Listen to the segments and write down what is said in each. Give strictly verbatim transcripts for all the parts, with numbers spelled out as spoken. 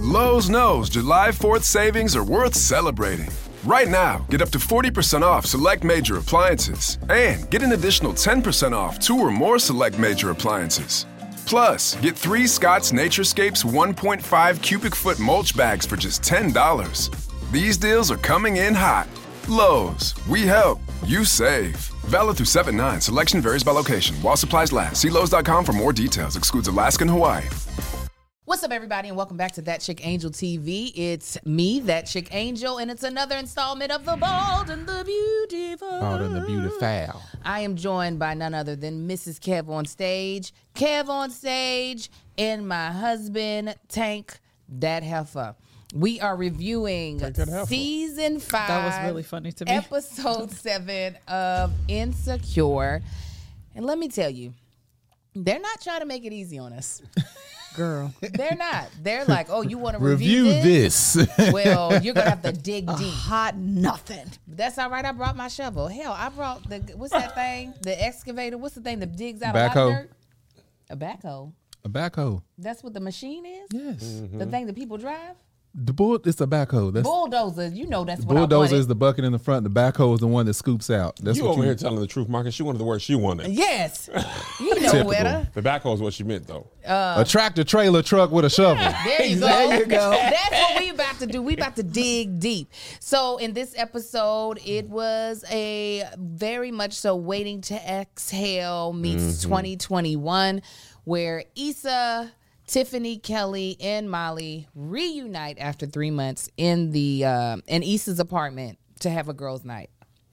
Lowe's knows July fourth savings are worth celebrating. Right now, get up to forty percent off select major appliances and get an additional ten percent off two or more select major appliances. Plus, get three Scott's Naturescapes one point five cubic foot mulch bags for just ten dollars. These deals are coming in hot. Lowe's, we help, you save. Valid through seven nine. Selection varies by location. While supplies last. See Lowe's dot com for more details. Excludes Alaska and Hawaii. What's up, everybody, and welcome back to That Chick Angel T V. It's me, That Chick Angel, and it's another installment of The Bald and the Beautiful. Bald and the Beautiful. I am joined by none other than Missus Kev on stage, Kev on stage, and my husband, Tank, that heifer. We are reviewing season five. That was really funny to me. Episode seven of Insecure. And let me tell you, they're not trying to make it easy on us. Girl. They're not. They're like, oh, you want to review, Review this? this. Well, you're going to have to dig A deep. hot nothing. That's all right. I brought my shovel. Hell, I brought the, what's that thing? The excavator. What's the thing that digs out a lot of Backhoe. dirt? A backhoe. A backhoe. That's what the machine is? Yes. The thing that people drive? The bull. It's a backhoe. That's Bulldozer. You know that's what bulldozer I is the bucket in the front. The backhoe is the one that scoops out. That's you what over you here telling the truth, Marcus. She wanted the word she wanted. Yes. You know Typical. better. The backhoe is what she meant, though. a tractor trailer truck with a shovel. There you go. There you go. That's what we about to do. We about to dig deep. So in this episode, it was a very much so Waiting to Exhale meets Mm-hmm. twenty twenty-one, where Issa, Tiffany, Kelly, and Molly reunite after three months in the uh, in Issa's apartment to have a girls' night.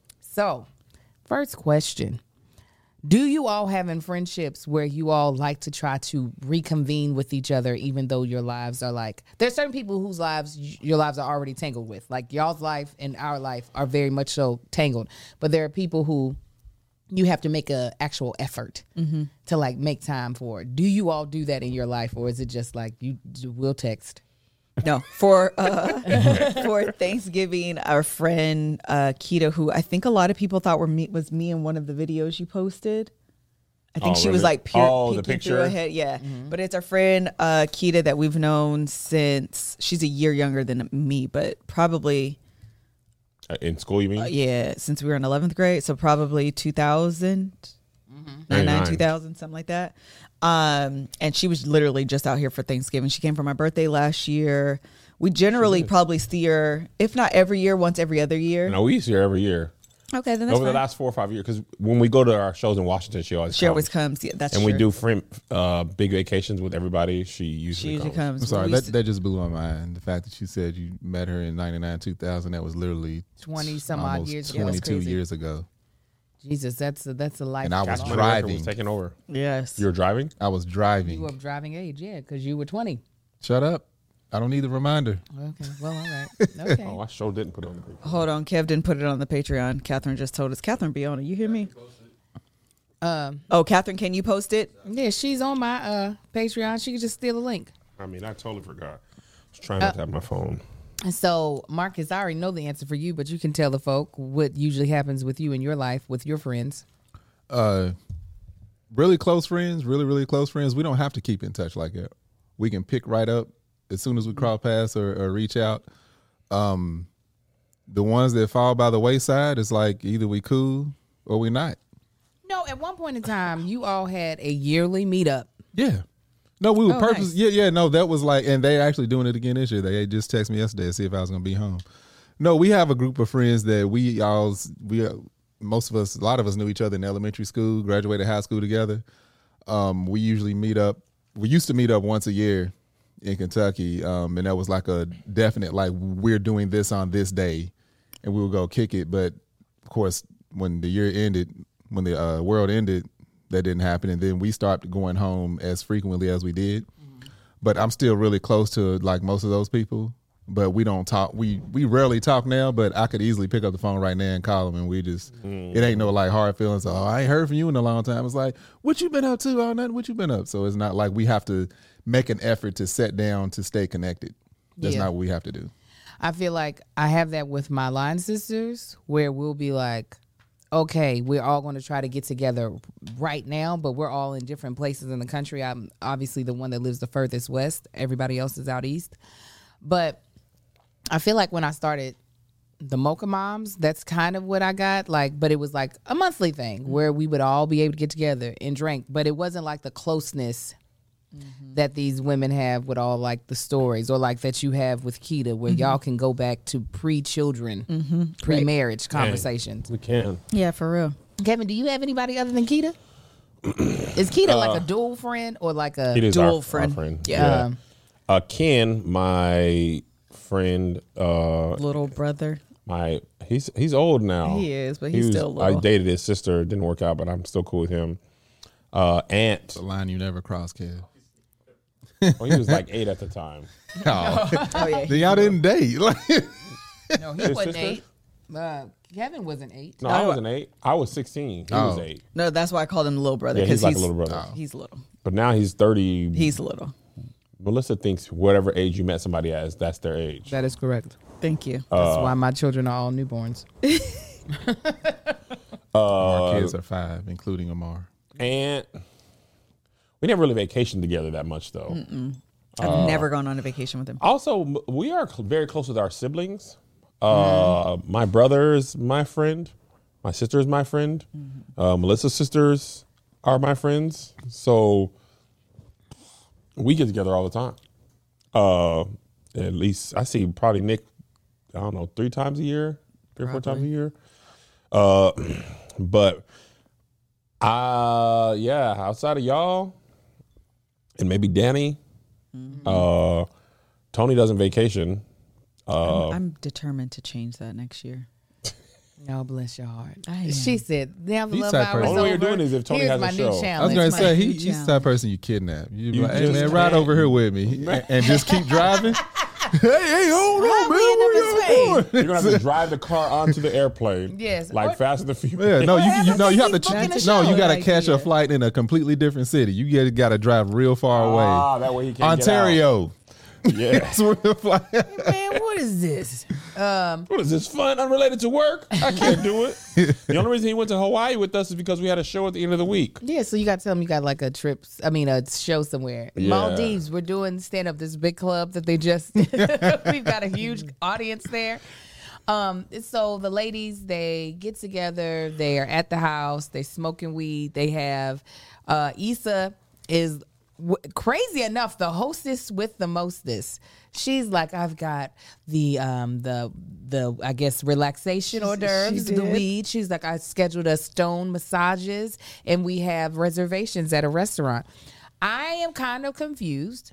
So, first question. Do you all have in friendships where you all like to try to reconvene with each other even though your lives are like, there's certain people whose lives y- your lives are already tangled with. Like y'all's life and our life are very much so tangled. But there are people who you have to make a actual effort Mm-hmm. to like make time for. Do you all do that in your life, or is it just like you will text? No, for uh, for Thanksgiving, our friend uh, Keita, who I think a lot of people thought were me, was me in one of the videos you posted. I think Oh, she was really? like pure, Oh, the peeking through picture? her head. Yeah, but it's our friend uh, Keita that we've known since she's a year younger than me, but probably Uh, In school, you mean? uh, yeah, since we were in eleventh grade, so probably two thousand, ninety-nine, ninety-nine. two thousand, something like that. Um, and she was literally just out here for Thanksgiving. She came for my birthday last year. We generally probably see her, if not every year, once every other year. No, we used to hear every year. Okay, then that's Over the fine. last four or five years, because when we go to our shows in Washington, she always She comes. always comes. Yeah, that's and true. we do friend, uh, big vacations with everybody. She usually, She usually comes. comes. I'm sorry, We that, used to- that just blew my mind. The fact that you said you met her in ninety-nine, two thousand, that was literally twenty some odd almost years ago. That's twenty-two crazy. years ago. Jesus, that's a, that's a life. And I was long. Money Record driving. was taking over. Yes. You were driving? I was You driving. were of driving age, yeah, because you were twenty. Shut up. I don't need the reminder. Okay, well, all right. Okay. Oh, I sure didn't put it on the paper. Hold on. Kev didn't put it on the Patreon. Catherine just told us. Catherine, be on it. You hear me? Um, Oh, Catherine, can you post it? yeah, she's on my uh, Patreon. She can just steal a link. I mean, I totally forgot. I was trying not to have my phone. And so, Marcus, I already know the answer for you, but you can tell the folk what usually happens with you in your life with your friends. Uh, really close friends, really, really close friends, we don't have to keep in touch like that. We can pick right up as soon as we cross paths or, or reach out. Um, the ones that fall by the wayside, it's like either we cool or we not. No, at one point in time, you all had a yearly meetup. Yeah. No, we were Oh, purpose. nice. Yeah, yeah. No, that was like, and they actually doing it again this year. They just texted me yesterday to see if I was gonna be home. No, we have a group of friends that we all we uh, most of us, a lot of us knew each other in elementary school, graduated high school together. Um, we usually meet up. We used to meet up once a year in Kentucky, um, and that was like a definite like we're doing this on this day, and we would go kick it. But of course, when the year ended, when the uh, world ended, that didn't happen, and then we started going home as frequently as we did. Mm-hmm. But I'm still really close to like most of those people. But we don't talk. We we rarely talk now. But I could easily pick up the phone right now and call them, and we just mm. it ain't no like hard feelings. Oh, I ain't heard from you in a long time. It's like, what you been up to? Oh, nothing. What you been up? So it's not like we have to make an effort to sit down to stay connected. That's Yeah. not what we have to do. I feel like I have that with my line sisters, where we'll be like, okay, we're all going to try to get together right now, but we're all in different places in the country. I'm obviously the one that lives the furthest west. Everybody else is out east. But I feel like when I started the Mocha Moms, that's kind of what I got. Like, but it was like a monthly thing where we would all be able to get together and drink. But it wasn't like the closeness mm-hmm. that these women have with all like the stories, or like that you have with Keita, where mm-hmm. y'all can go back to pre-children, mm-hmm. pre-marriage right. conversations. We can. Yeah, for real. Kevin, do you have anybody other than Keita? Is Keita uh, like a dual friend or like a dual our, friend? Our friend? Yeah. yeah. Uh, Ken, my friend, uh, little brother. My he's he's old now. He is, but he's he was, still little. I dated his sister. It didn't work out, but I'm still cool with him. Uh, Aunt. The line you never cross, Kev. Well, he was like eight at the time. Oh, oh yeah. Then y'all didn't date. No, he his wasn't sister? eight. Uh, Kevin wasn't eight. No, I wasn't eight. I was sixteen. He oh. was eight. No, that's why I called him the little brother. Yeah, he's like he's, a little brother. Oh. He's little. But now he's thirty. He's little. Melissa thinks whatever age you met somebody as, that's their age. That is correct. Thank you. That's uh, why my children are all newborns. uh, Our kids are five, including Amar. And we never really vacationed together that much, though. Mm-mm. I've uh, never gone on a vacation with him. Also, we are cl- very close with our siblings. Uh, mm. My brother is my friend. My sister is my friend. Mm-hmm. Uh, Melissa's sisters are my friends. So we get together all the time. Uh, at least I see probably Nick, I don't know, three times a year, three or four times a year. Uh, but uh, yeah, outside of y'all and maybe Danny, mm-hmm. uh, Tony doesn't vacation. Uh, I'm, I'm determined to change that next year. No, bless your heart. I she said, now the He's love that hour is person. All over. you're doing is if Tony Here's has a my show. new I challenge. was going to say, he, new he's the challenge. type of person you kidnap. You, be You like, hey, just man, ride can't. over here with me and, and just keep driving. hey, hey, hold How on, we man. end up in Where Spain? y'all going? You're gonna have to drive the car onto the airplane. Yes. like Or- Fast and the Furious. Yeah, no, you, Whatever, you no, you have to. keep booking the No, show. you got to Good catch a idea. flight in a completely different city. You got to drive real far away. Ah, that way he can't Ontario. get out. Yeah. That's where the flight. Man, what is this? Um, What is this, fun unrelated to work? I can't do it. The only reason he went to Hawaii with us is because we had a show at the end of the week. yeah, so you got to tell them you got like a trip, I mean, a show somewhere. Yeah. Maldives, we're doing stand up, this big club that they just, we've got a huge audience there. Um, so the ladies, they get together, they are at the house, they smoking weed, they have, uh, Issa is w- crazy enough, the hostess with the mostest. She's like, I've got the um the the I guess relaxation hors d'oeuvres, she the did. weed. She's like, I scheduled a stone massages and we have reservations at a restaurant. I am kind of confused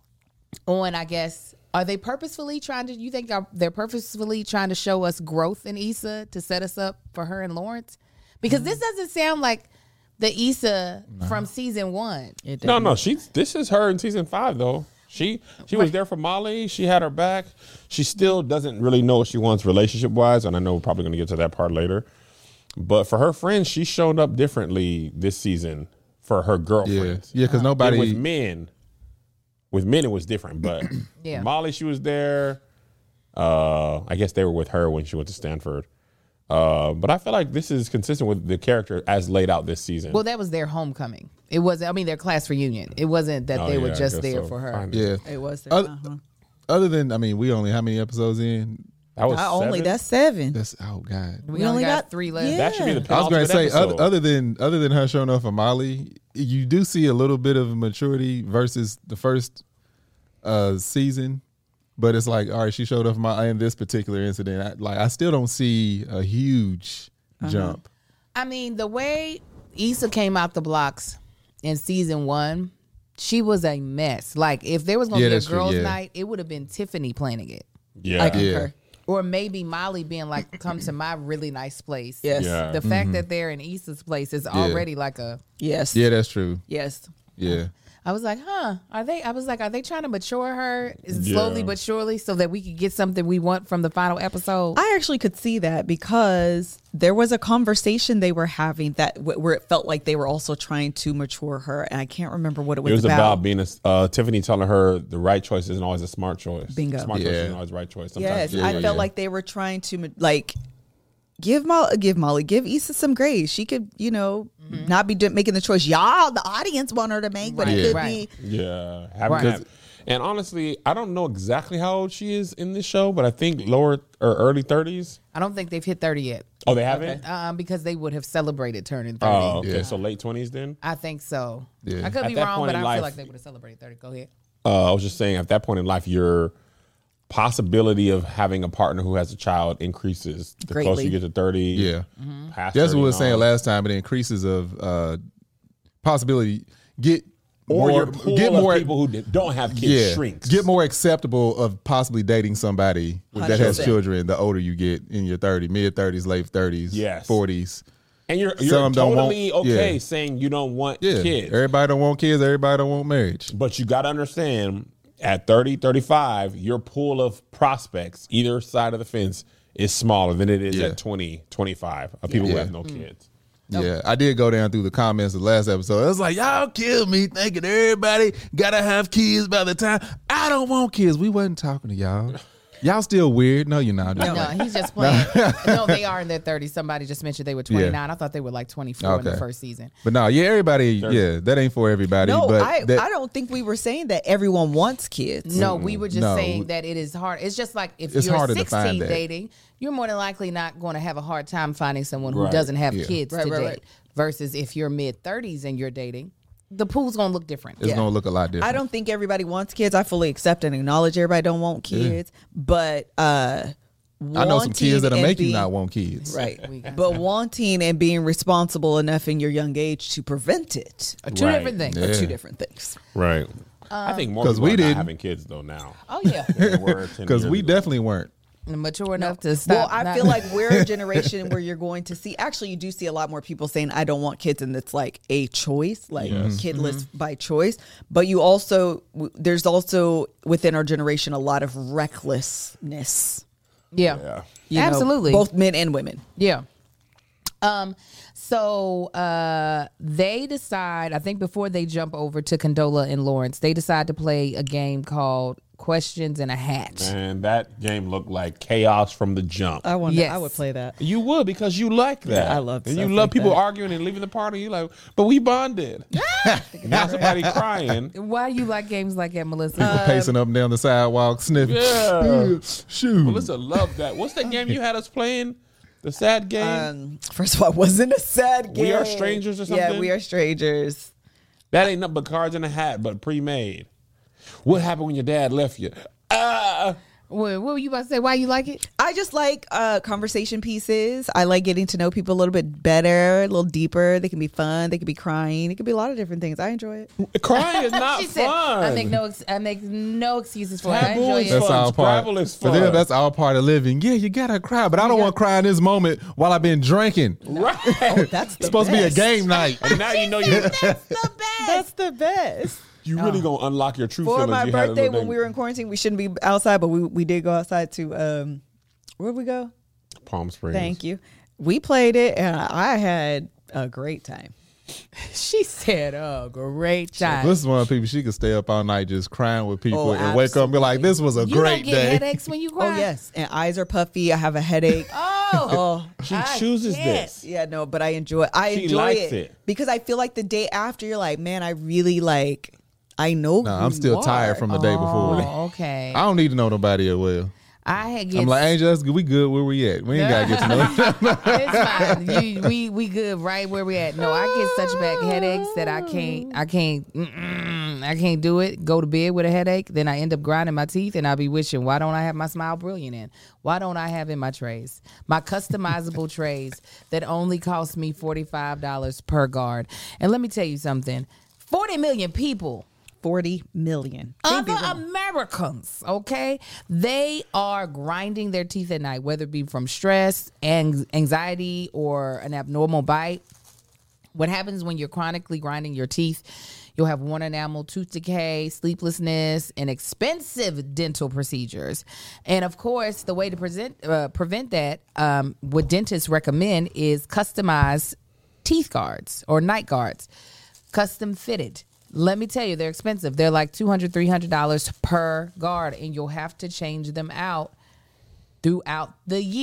on, I guess, are they purposefully trying to, you think are- they're purposefully trying to show us growth in Issa to set us up for her and Lawrence? Because mm. this doesn't sound like the Issa no. from season one. No, no, she's this is her in season five though. She she was there for Molly. She had her back. She still doesn't really know what she wants relationship wise, and I know we're probably going to get to that part later. But for her friends, she showed up differently this season for her girlfriends. Yeah, yeah, because nobody And with men. With men, it was different, but Yeah. Molly, she was there. Uh, I guess they were with her when she went to Stanford. Uh, but I feel like this is consistent with the character as laid out this season. Well, that was their homecoming. It wasn't, I mean, their class reunion. It wasn't that Oh, they yeah, were I just guess there so. for her. Fine. Yeah. It was there. Other, uh-huh. other than, I mean, we only, how many episodes in? that was Not only seven? that's seven. That's, oh, God. We, only got, three left. yeah. That should be the I was going to penultimate say, other, episode. other than other than her showing up for Molly, you do see a little bit of maturity versus the first uh, season. But it's like, all right, she showed up for my, in this particular incident. I, like, I still don't see a huge Uh-huh. jump. I mean, the way Issa came out the blocks in season one, she was a mess. Like, if there was going to Yeah, be a that's true, girls' yeah. night, it would have been Tiffany planning it. Yeah. I concur. Or maybe Molly being like, come to my really nice place. Yes. Yeah. The fact that they're in Issa's place is already like a, Yes. Yeah, that's true. Yes. Yeah. I was like, huh, are they, I was like, are they trying to mature her slowly Yeah. but surely so that we could get something we want from the final episode? I actually could see that because there was a conversation they were having that w- where it felt like they were also trying to mature her, and I can't remember what it was, It was about, about. being a uh, Tiffany telling her the right choice isn't always a smart choice. Bingo. Smart choice Yeah. isn't always the right choice. Yes, Sometimes Yeah, I yeah, felt yeah. like they were trying to ma- like give Molly, give Molly, give Issa some grace. She could, you know, not be do- making the choice y'all, the audience, want her to make, but Right. it could Right. be. yeah, having Right. that, And honestly, I don't know exactly how old she is in this show, but I think lower or early thirties. I don't think they've hit thirty yet. Oh, they haven't? Um, because they would have celebrated turning thirty. Oh, okay. Yeah. So late twenties then? I think so. Yeah. I could At be that wrong, point but in I life- feel like they would have celebrated thirty. Go ahead. Uh, I was just saying, at that point in life, your possibility of having a partner who has a child increases the closer Greatly. you get to thirty. Yeah. Past That's what we were thirty saying on. last time. It increases of uh, possibility. Get Or more, your pool get of more people who d- don't have kids yeah, shrinks. get more acceptable of possibly dating somebody that one hundred has percent. children. The older you get in your thirties, mid thirties, late thirties, Yes. forties. And you're, you're Some don't totally want- okay yeah. saying you don't want Yeah, kids. everybody don't want kids. Everybody don't want marriage. But you got to understand, at thirty, thirty-five, your pool of prospects, either side of the fence, is smaller than it is Yeah. at twenty, twenty-five of people who Yeah. have no kids. Yeah, I did go down through the comments of the last episode. It was like, y'all killed me thinking everybody gotta have kids by the time. I don't want kids. We wasn't talking to y'all. Y'all still weird. No, you're not. No, he's just playing. No, they are in their thirties. Somebody just mentioned they were twenty-nine. I thought they were like twenty-four in the Okay. first season. But no, yeah, everybody, yeah, that ain't for everybody. No, but I, that, I don't think we were saying that everyone wants kids. No, we were just No. saying that it is hard. It's just like if It's you're harder to find sixteen that. dating, you're more than likely not going to have a hard time finding someone who Right. doesn't have Yeah. kids Right, to right, date. right. Versus if you're mid thirties and you're dating, the pool's going to look different. it's Yeah. gonna look a lot different. I don't think everybody wants kids. I fully accept and acknowledge everybody don't want kids. But uh I know some wanting kids that'll and make you being- not want kids. Right. We got But wanting and being responsible enough in your young age to prevent it Uh, Two Right. different things. Yeah. are two different things. Right. I think more 'Cause people we are not didn't. having kids, though, now. Oh, yeah. than they were ten Because years we ago. definitely weren't. Mature enough to stop. Well, I not- feel like we're a generation where you're going to see. Actually, you do see a lot more people saying, "I don't want kids," and it's like a choice, like Yes. kidless Mm-hmm. by choice. But you also, w- there's also within our generation a lot of recklessness. yeah. Yeah. you know, Absolutely. both men and women. Yeah. Um. So uh, they decide. I think before they jump over to Condola and Lawrence, they decide to play a game called Questions in a Hat. And that game looked like chaos from the jump. I want. Yes. I would play that. You would because you like that. Yeah, I love And you stuff love like people that. arguing and leaving the party. You like, but we bonded. Now somebody crying. Why do you like games like that, Melissa? People pacing up and down the sidewalk, sniffing. Yeah. Shoot. Melissa loved that. What's that game you had us playing? The sad game. Um, first of all, it wasn't a sad game. We Are Strangers or Yeah, something? we are strangers. that ain't nothing but cards in a hat, but pre-made. What happened when your dad left you? Ah. what, what were you about to say? Why you like it? I just like uh, conversation pieces. I like getting to know people a little bit better, a little deeper. They can be fun. They can be crying. It can be a lot of different things. I enjoy it. Crying is not she fun. said, "I make no, ex- I make no excuses for it. I Taboo enjoy is it." That's fun. all part. Scrabble is For them, fun. that's all part of living. Yeah, you gotta cry, but I don't want to cry in this moment while I've been drinking. Right. That's the It's supposed best. to be a game night. And now you know you That's the best. That's the best. you really gonna unlock your true For feelings. my you had a birthday, little when we were in quarantine, we shouldn't be outside, but we we did go outside to um, where'd we go? Palm Springs. Thank you. We played it, and I had a great time. She said, "Oh, great time." This is one of the people she could stay up all night just crying with people Oh, and wake up and be like, "This was a you great don't get day." headaches when you cry. Oh yes, and eyes are puffy. I have a headache. Oh, oh. She I chooses can't. this. Yeah, no, but I enjoy. I She enjoy likes it, it. because I feel like the day after, you're like, man, I really like. I know. No, who I'm you still are. tired from the day before. Oh, okay. I don't need to know nobody as well. I had get. I'm like, Angel, that's good. We good where we at. We ain't gotta get to know. It's fine. You, we we good right where we at. No, I get such bad headaches that I can't. I can't. Mm-mm, I can't do it. Go to bed with a headache, then I end up grinding my teeth, and I'll be wishing, why don't I have my Smile Brilliant in? Why don't I have in my trays, my customizable trays that only cost me forty-five dollars per guard? And let me tell you something: forty million people. forty million. Can't be Other wrong. Americans, okay, they are grinding their teeth at night, whether it be from stress, ang- anxiety, or an abnormal bite. What happens when you're chronically grinding your teeth? You'll have worn enamel, tooth decay, sleeplessness, and expensive dental procedures. And of course, the way to present, uh, prevent that, um, what dentists recommend is customized teeth guards or night guards, custom fitted. Let me tell you, they're expensive. They're like two hundred dollars, three hundred dollars per guard, and you'll have to change them out throughout the year.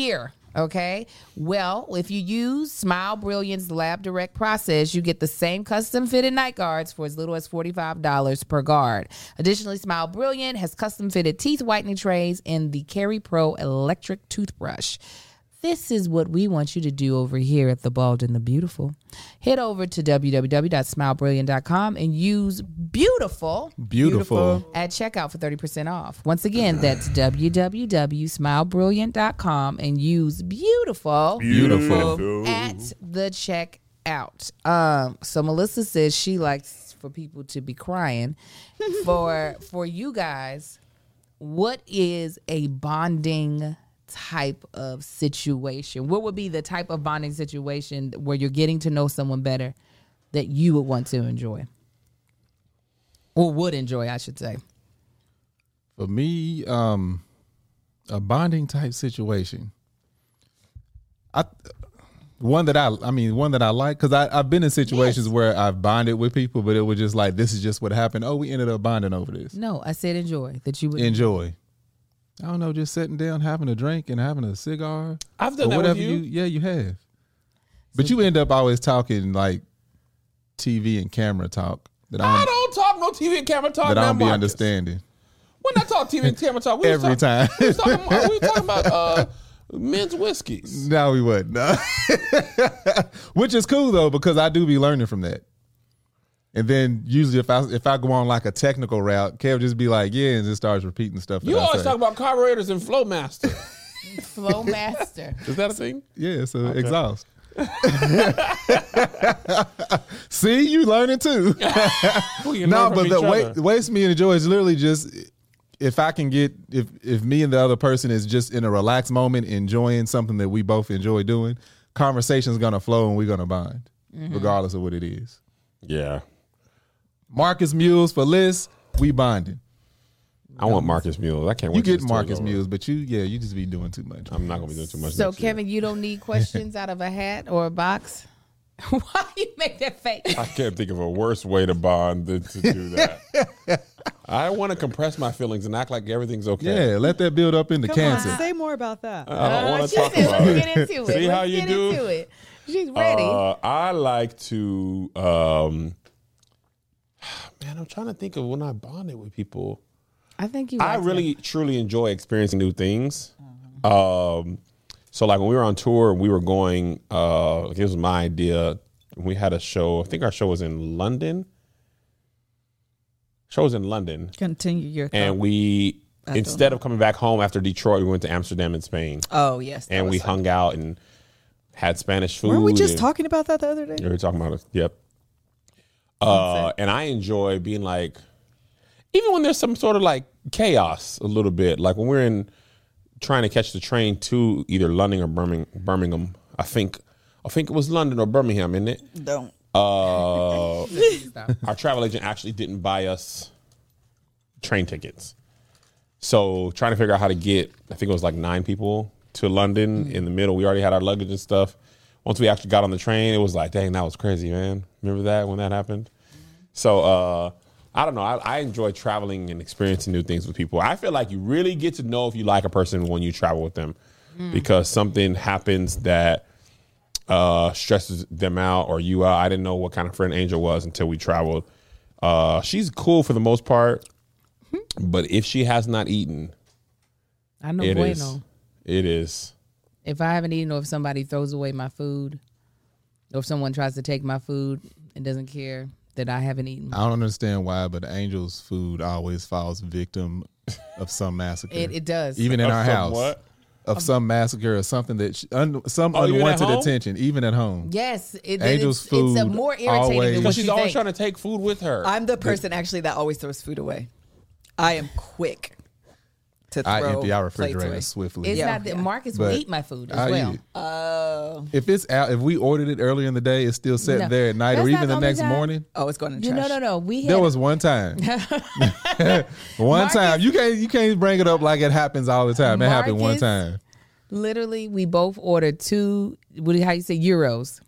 Okay. Well, if you use Smile Brilliant's Lab Direct process, you get the same custom fitted night guards for as little as forty-five dollars per guard. Additionally, Smile Brilliant has custom fitted teeth whitening trays in the Carry Pro electric toothbrush. This is what we want you to do over here at The Bald and the Beautiful. Head over to w w w dot smile brilliant dot com and use beautiful, Beautiful. at checkout for thirty percent off. Once again, that's w w w dot smile brilliant dot com and use beautiful, Beautiful. at the checkout. Um, so Melissa says she likes for people to be crying. for for you guys, what is a bonding type of situation? What would be the type of bonding situation where you're getting to know someone better that you would want to enjoy? Or would enjoy, I should say. For me, um, a bonding type situation. I one that I I mean one that I like, because I I've been in situations Yes. where I've bonded with people, but it was just like, this is just what happened. Oh, we ended up bonding over this. No, I said enjoy. That you would Enjoy. I don't know, just sitting down, having a drink and having a cigar. I've done or that with whatever you. Yeah, you have. But you end up always talking like T V and camera talk that I I don't, don't talk no T V and camera talk. that I man, don't be Marcus. understanding. When I talk T V and camera talk, we was Every talk- time. we was talking about, we was talking about uh, men's whiskeys. No, we wouldn't. No. Which is cool though, because I do be learning from that. And then usually if I if I go on like a technical route, Kev just be like, yeah, and just starts repeating stuff. You that I always say. talk about carburetors and Flowmaster. Flow master. Is that a thing? Yeah, so exhaust. See, you learning too. We can No, learn from but each the way, other. the ways me and Joy is literally just, if I can get, if if me and the other person is just in a relaxed moment, enjoying something that we both enjoy doing, conversation's gonna flow and we're gonna bond, regardless of what it is. Yeah. Marcus Mules for Liz, we bonding. I want Marcus Mules. I can't wait You till get this tour's Marcus over. Mules, but you, yeah, you just be doing too much. I'm not going to be doing too much. So, next year. Kevin, you don't need questions out of a hat or a box? Why you make that face? I can't think of a worse way to bond than to do that. I want to compress my feelings and act like everything's okay. Yeah, let that build up into Come cancer. on, say more about that. I don't Uh, want she to talk said, about let's it. get into it. See Let's how you get do? into it. She's ready. Uh, I like to, um, man, I'm trying to think of when I bonded with people. I think you. I like really, truly enjoy experiencing new things. Um, so, like when we were on tour, we were going. Uh, it was my idea. We had a show. I think our show was in London. Show was in London, Continue your and thought. we I don't instead know. of coming back home after Detroit, we went to Amsterdam and Spain, Oh yes, that and was we fun. hung out and had Spanish food. Weren't we just and- talking about that the other day? We were talking about it. Yep. Uh, and I enjoy being like, even when there's some sort of like chaos a little bit, like when we're in trying to catch the train to either London or Birmingham. Birmingham I think, I think it was London or Birmingham, isn't it? Don't. Uh, our travel agent actually didn't buy us train tickets. So trying to figure out how to get, I think it was like nine people to London in the middle. We already had our luggage and stuff. Once we actually got on the train, it was like, dang, that was crazy, man. Remember that when that happened? So uh, I don't know. I, I enjoy traveling and experiencing new things with people. I feel like you really get to know if you like a person when you travel with them because something happens that uh, stresses them out or you out. I didn't know what kind of friend Angel was until we traveled. Uh, she's cool for the most part, but if she has not eaten, I know it bueno. is. It is. If I haven't eaten, or if somebody throws away my food, or if someone tries to take my food and doesn't care that I haven't eaten, I don't understand why, but Angel's food always falls victim of some massacre. it, it does. even in Of our some house, what? of some massacre or something that she, un, some Oh, even at unwanted home? attention, even at home. Yes, it, Angel's it's, it's a food more irritating always- than Because what she's you always think. trying to take food with her. I'm the person actually that always throws food away. I am quick to throw I empty our plates refrigerator away. swiftly. It's Yeah. not that Yeah. Marcus will But eat my food as I well. eat it. Oh, If it's out, if we ordered it earlier in the day, it's still sitting No. there at night, That's or not even the the only next time. morning. oh, it's going in the You, trash. no, no, no. We had There was one time. one Marcus- time. You can't you can't bring it up like it happens all the time. It happened one Marcus- time. literally we both ordered two. What do you- how you say euros?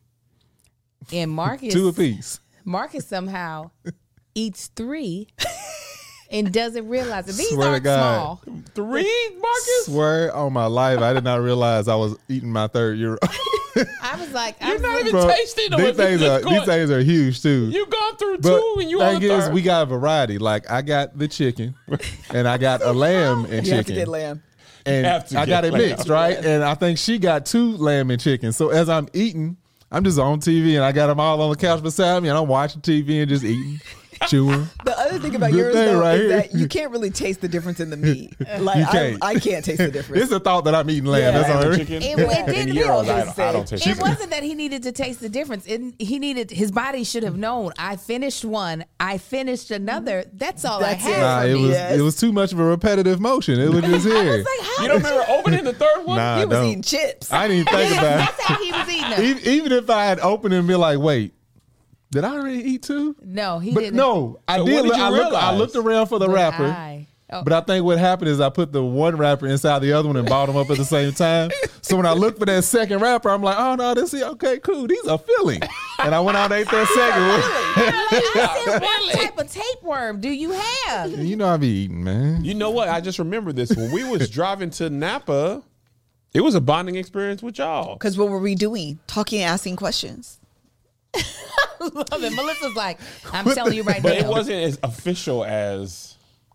And Marcus Two apiece. Marcus somehow eats three and doesn't realize it. These Swear to aren't God. small. Three, Marcus? Swear on my life, I did not realize I was eating my third euro. I was like, I You're was not like, even Bro, tasting them. these things are these things are huge too. You gone through But two and you thing on the is, third. we got a variety. Like I got the chicken, and I got a lamb and You have to chicken. get lamb. And have to I get got it lamb. mixed, right? And I think she got two lamb and chicken. So as I'm eating, I'm just on T V and I got them all on the couch beside me and I'm watching T V and just eating, chewing. The other thing about Good yours thing though right is here. that you can't really taste the difference in the meat. Like You I, can't. I can't taste the difference. It's a thought that I'm eating lamb. Yeah. That's all. Lamb and I chicken. It- it and didn't euros, I, just I say- don't taste it chicken. wasn't that he needed to taste the difference. It, he needed his body should have known. I finished one. I finished another. That's all That's I it. had. Nah, for it me. was Yes. it was too much of a repetitive motion. It was just I here. was like, how You don't did remember opening the third one? Nah, he I was don't. eating chips. I didn't even think about That's how he was eating them. it. Even, even if I had opened it and be like, wait, did I already eat two? No, he But didn't. no, I So did. what did look, you I, looked, I realize? looked around for the But wrapper. I- oh. But I think what happened is I put the one wrapper inside the other one and bought them up at the same time. So when I looked for that second wrapper, I'm like, oh no, this is okay, cool. These are filling. And I went out and ate that second I said, what type of tapeworm do you have? one. You know I be eating, man. You know what? I just remember this. When we was driving to Napa, it was a bonding experience with y'all. Because what were we doing? Talking, asking questions. Love it. Melissa's like, I'm telling you right But now. it wasn't as official as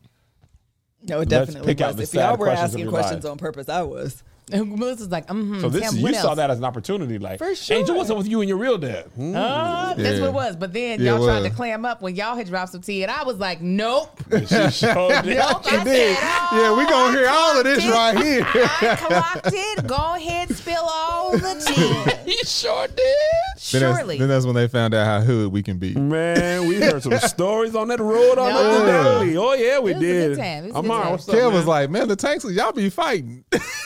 No, it Let's definitely pick out was. the If y'all sad were questions of asking your questions life. on purpose, I was. Melissa's like, mm-hmm. so. This Tim, you what saw else? that as an opportunity, like, For sure. Angel, what's up with you and your real dad? Hmm. Uh, that's Yeah. what it was. But then Yeah, y'all it tried was. to clam up when y'all had dropped some tea, and I was like, nope. She showed it. Nope. I Did. said, oh, Yeah, we gonna hear all of this clocked right here. I clocked it. Go ahead, spill all the tea. He sure did. Then that's, Surely. then that's when they found out how hood we can be. Man, we heard some stories on that road on No. the daily. Oh yeah, we It was a did. good time. It was a good Amar, time. what's up, Kev man? was like, man, the Texans, y'all be fighting.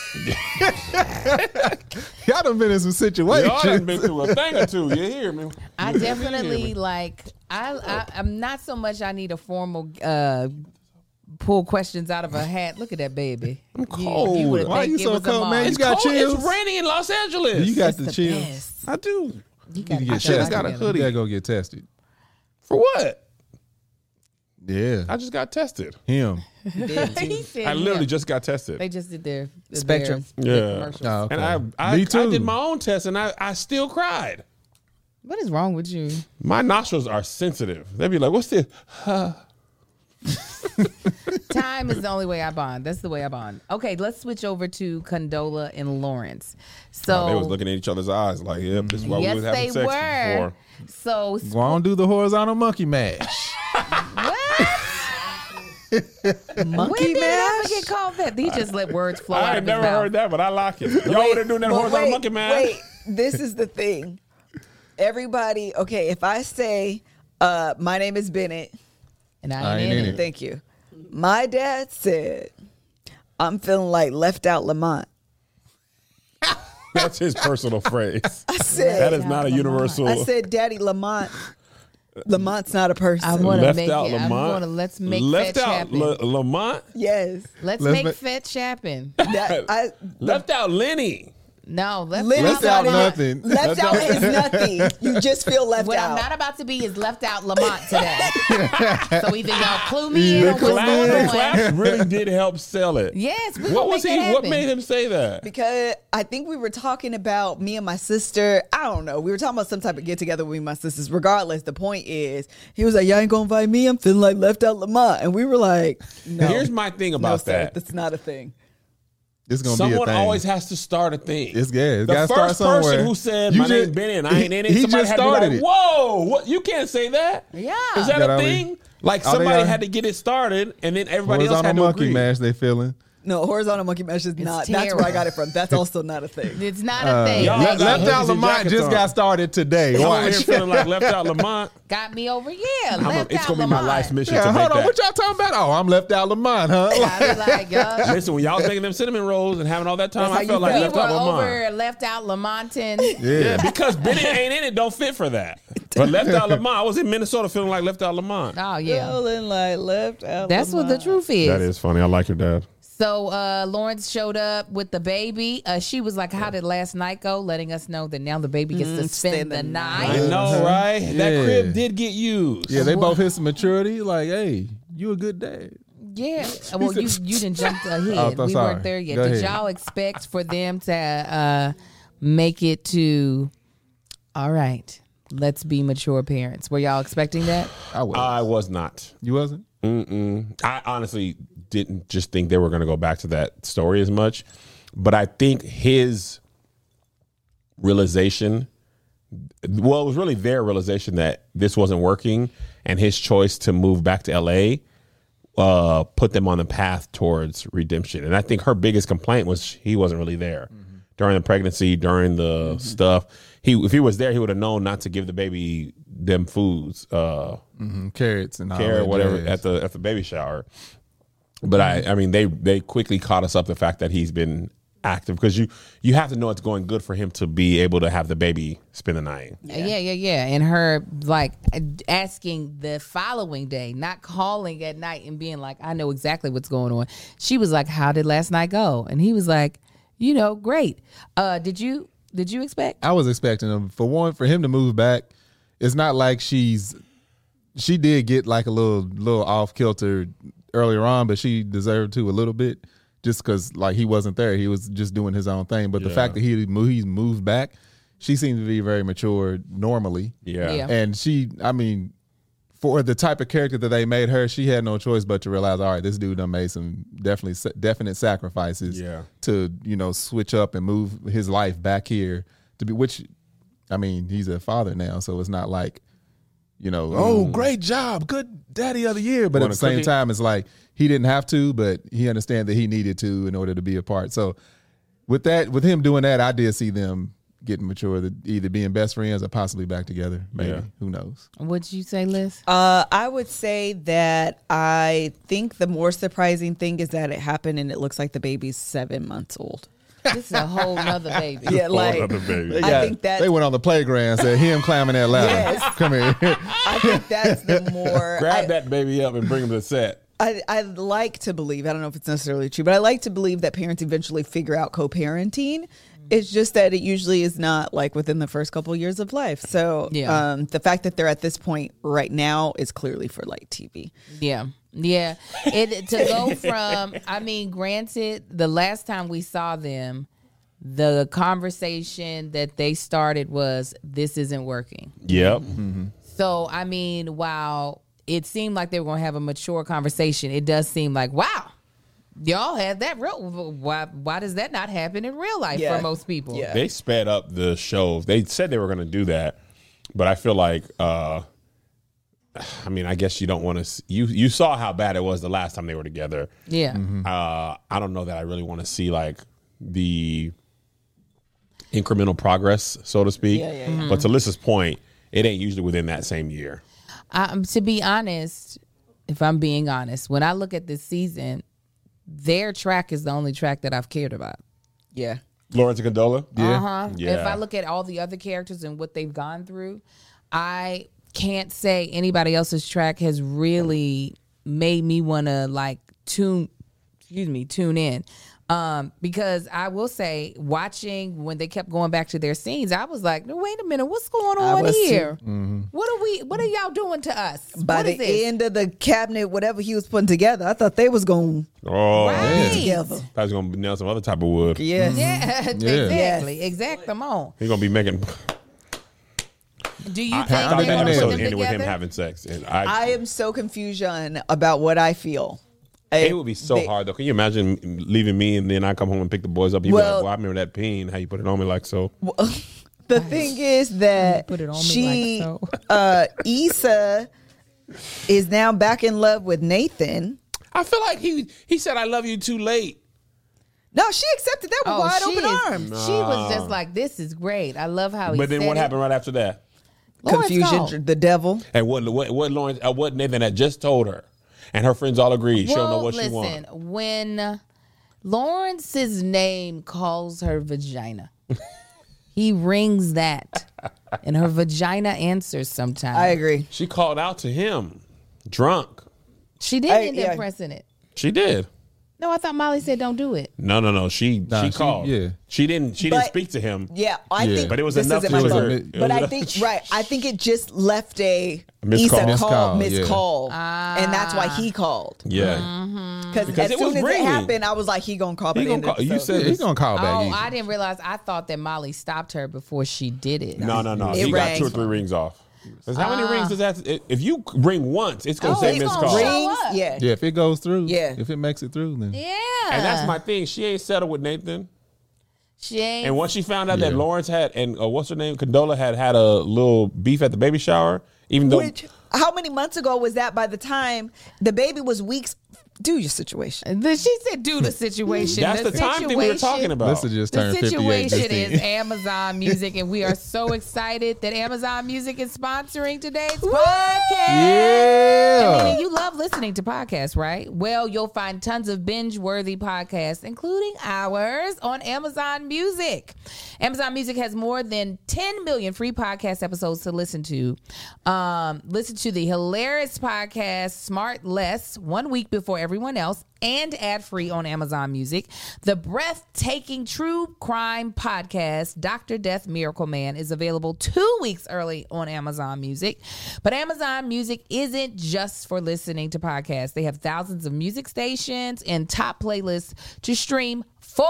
Y'all done been in some situations. Y'all done been through a thing or two. You hear me? I You definitely hear me? like. I, I I'm not so much. I need a formal uh pull questions out of a hat. Look at that baby. I'm cold. would've Why think you it so was a cold, mom. man? You It's got cold. chills? It's raining in Los Angeles. You got It's the, the chills. best. I do. You You gotta can get get your tested. life got a together. hoodie. You gotta go get tested. For what? Yeah. I just got tested. Him. He said, I literally yeah. just got tested. They just did their, their Spectrum. their Yeah. commercials. Oh, okay. And I, I, Me too. I did my own test, and I, I still cried. What is wrong with you? My nostrils are sensitive. They'd be like, "What's this?" Time is the only way I bond. That's the way I bond. Okay, let's switch over to Condola and Lawrence. So Oh, they was looking at each other's eyes like, "Yep, this is why yes, we was having they sex were. before." So Go on, do the horizontal monkey mash. Monkey when did it ever mash? get called that? He just let words flow out I of ain't his never mouth. heard that, but I like it. Y'all over there doing that But horizontal wait, monkey man? Wait, this is the thing. Everybody, okay, if I say, uh, my name is Bennett, And I I ain't ain't in in it. it. thank you. My dad said, I'm feeling like left out Lamont. That's his personal phrase. I said, That is not a Lamont. universal. I said, Daddy, Lamont, Lamont's not a person. I want to left make out it. I'm Lamont. going to let's make left fetch out happen. La- Lamont. yes. let's, Let's make make- fetch happen. That, I, Left out Lenny. No, left, Lenny's Left out not in- nothing. Left out is nothing. You just feel left What out. I'm not about to be is left out Lamont today. So either y'all clue me in Yeah, on what's clue going me in. on. Claps really did help sell it. Yes, we What gonna was make he? that What happen. made him say that? Because I think we were talking about me and my sister. I don't know. We were talking about some type of get together with me and my sisters. Regardless, the point is, he was like, "Y'all ain't gonna invite me. I'm feeling like left out Lamont." And we were like, "No." Here's my thing no, about sir, that. That's not a thing. It's gonna be a Someone thing. always has to start a thing. It's yeah. It's the gotta first start somewhere. person who said You my just- name's Benny and I ain't in it, he somebody just had to be started like, it. "Whoa, what? You can't say that." Yeah. Is that That a always- thing? Like Oh, they somebody are- had to get it started, and then everybody else Horizontal had to monkey agree. mash. They feeling. No, horizontal monkey mesh is not. That's where I terrible. got it from. That's also not a thing. It's not Uh, a thing. y'all Thank got Left you. hoodies out and Lamont jackets just on. got started today. I'm over here Watch. feeling like left out Lamont. Got me over here. I'm a- Left it's out gonna be my Lamont. life's mission Yeah, to make hold on. that. What y'all talking about? Oh, I'm left out Lamont, huh? I be like, y'all. Listen, when y'all was making them cinnamon rolls and having all that time, That's how I you felt like felt. We left were out Lamont. over left out Lamonton. yeah. Yeah, because Benny ain't in it, don't fit for that. But left out Lamont, I was in Minnesota feeling like left out Lamont. Oh yeah, Feeling like left out. that's what the Lamont. truth is. That is funny. I like your dad. So uh, Lawrence showed up with the baby. Uh, she was like, "How did last night go?" Letting us know that now the baby gets to Mm, spend spend the the night. I know, right? That Yeah. crib did get used. Yeah, they both hit some maturity. Like, hey, you a good dad. Yeah. Well, you you didn't jump ahead. Oh, th- we sorry. weren't there yet. Go Did ahead. y'all expect for them to uh, make it to? All right, let's be mature parents. Were y'all expecting that? I was. I was not. you wasn't? Mm-mm. I honestly didn't just think they were going to go back to that story as much, but I think his realization, well, it was really their realization that this wasn't working, and his choice to move back to L A uh, put them on the path towards redemption. And I think her biggest complaint was he wasn't really there mm-hmm. during the pregnancy, during the mm-hmm. stuff. He, if he was there, he would have known not to give the baby them foods, uh, Mm-hmm. Carrots and all carrot, that whatever, jazz. at the at the baby shower. But I, I mean, they they quickly caught us up the fact that he's been active, because you you have to know it's going good for him to be able to have the baby spend the night. Yeah, yeah, yeah. yeah. And her like asking the following day, not calling at night and being like, I know exactly what's going on. She was like, how did last night go? And he was like, you know, great. Uh, did you did you expect? I was expecting him for one for him to move back. It's not like she's she did get like a little little off kilter earlier on, but she deserved to a little bit just because like he wasn't there. He was just doing his own thing. But the Yeah. fact that he moved, he's moved back, she seems to be very mature normally. Yeah. Yeah. And she, I mean, for the type of character that they made her, she had no choice but to realize, all right, this dude done made some definitely sa- definite sacrifices Yeah. to, you know, switch up and move his life back here to be, which, I mean, he's a father now, so it's not like, you know, oh, great job, good daddy of the year. But Want at the a same cookie? time, it's like he didn't have to, but he understand that he needed to in order to be a part. So with that, with him doing that, I did see them getting mature, that either being best friends or possibly back together. Maybe. Yeah. Who knows? What'd you say, Liz? Uh, I would say that I think the more surprising thing is that it happened and it looks like the baby's seven months old. This is a whole nother baby. Yeah, like other baby. I Yeah, think that they went on the playground and said, him climbing that ladder. Yes. Come here. I think that's the more Grab I, that baby up and bring him to the set. I, I like to believe, I don't know if it's necessarily true, but I like to believe that parents eventually figure out co-parenting. It's just that it usually is not like within the first couple years of life. So Yeah. um, the fact that they're at this point right now is clearly for like T V. Yeah. Yeah. It to go from, I mean, granted, the last time we saw them, the conversation that they started was, this isn't working. Yep. So, I mean, while it seemed like they were going to have a mature conversation, it does seem like, wow, y'all had that real. Why, why does that not happen in real life Yeah. for most people? Yeah. They sped up the show. They said they were going to do that, but I feel like, uh, I mean, I guess you don't want to. You you saw how bad it was the last time they were together. Yeah. Uh, I don't know that I really want to see like the incremental progress, so to speak. Yeah, yeah, yeah. But to Lissa's point, it ain't usually within that same year. Um, to be honest, if I'm being honest, when I look at this season, their track is the only track that I've cared about. Yeah. Lawrence and Condola. Yeah. Uh-huh. Yeah. If I look at all the other characters and what they've gone through, I can't say anybody else's track has really made me want to like tune, excuse me, tune in. Um, because I will say, watching when they kept going back to their scenes, I was like, no, wait a minute, what's going I on was too. here? What are we? What are y'all doing to us? By what the is this? end of the cabinet, whatever he was putting together, I thought they was going Oh, Right. to be together. I was gonna nail some other type of wood. Yes. Yeah, Yeah. exactly, exactly. Come on. He's gonna be making. Do you I, think I thought they're that going to episode put them ended with him together? having sex, and I, I am so confusion about what I feel. it would be so They- hard though. Can you imagine leaving me and then I come home and pick the boys up? You Well- be like, well, I remember that peen, how you put it on me like so. The thing is that Put it on me she, like so. uh, Issa, is now back in love with Nathan. I feel like he he said I love you too late. No, she accepted that with wide Oh, she open is- arms. She was just like, "This is great. I love how he." But then said what it. happened right after that? Lawrence Confusion, gone. the devil. And what what what Lawrence uh, what Nathan had just told her, and her friends all agreed she don't know Well, what she listen, wants. when Lawrence's name calls her vagina, he rings that, and her vagina answers sometimes. I agree. She called out to him, drunk. She did I- end yeah. up pressing it. She did. No, I thought Molly said don't do it. No, no, no. She Nah, she she- called. yeah. She didn't. She But- didn't speak to him. Yeah, I Yeah. think, But it was this enough isn't to my trigger- fault. it was But I enough- think right, I think it just left a Missed Issa call. Missed call, call, missed yeah. call, and that's why he called. Yeah. Because Because as it was soon as ringing. it happened, I was like, he gonna call. He By the gonna end of call- the you episode. said- Yeah, he's gonna call back. Oh, easy. I didn't realize. I thought that Molly stopped her before she did it. No, no, no. It He got rang. two or three rings off. 'Cause how many Ah. rings does that? If you ring once, it's gonna Oh, say it's missed gonna call. ring. Rings, Show up. yeah. Yeah, if it goes through. Yeah. If it makes it through, then Yeah. And that's my thing. She ain't settled with Nathan. She ain't. And once she found out that Yeah. Lawrence had and uh, what's her name, Condola had had a little beef at the baby shower, even though Which how many months ago was that? By the time the baby was weeks, do your situation. Then she said, "Do the situation." that's the, time thing we were talking about. Lisa just The turned fifty-eight. situation This is thing. Amazon Music, and we are so excited that Amazon Music is sponsoring today's podcast. Yeah. I mean, you love listening to podcasts, right? Well, you'll find tons of binge-worthy podcasts, including ours, on Amazon Music. Amazon Music has more than ten million free podcast episodes to listen to. Um, listen to the hilarious podcast Smart Less one week before everyone else and ad-free on Amazon Music. The breathtaking true crime podcast Doctor Death Miracle Man is available two weeks early on Amazon Music. But Amazon Music isn't just for listening to podcasts. They have thousands of music stations and top playlists to stream for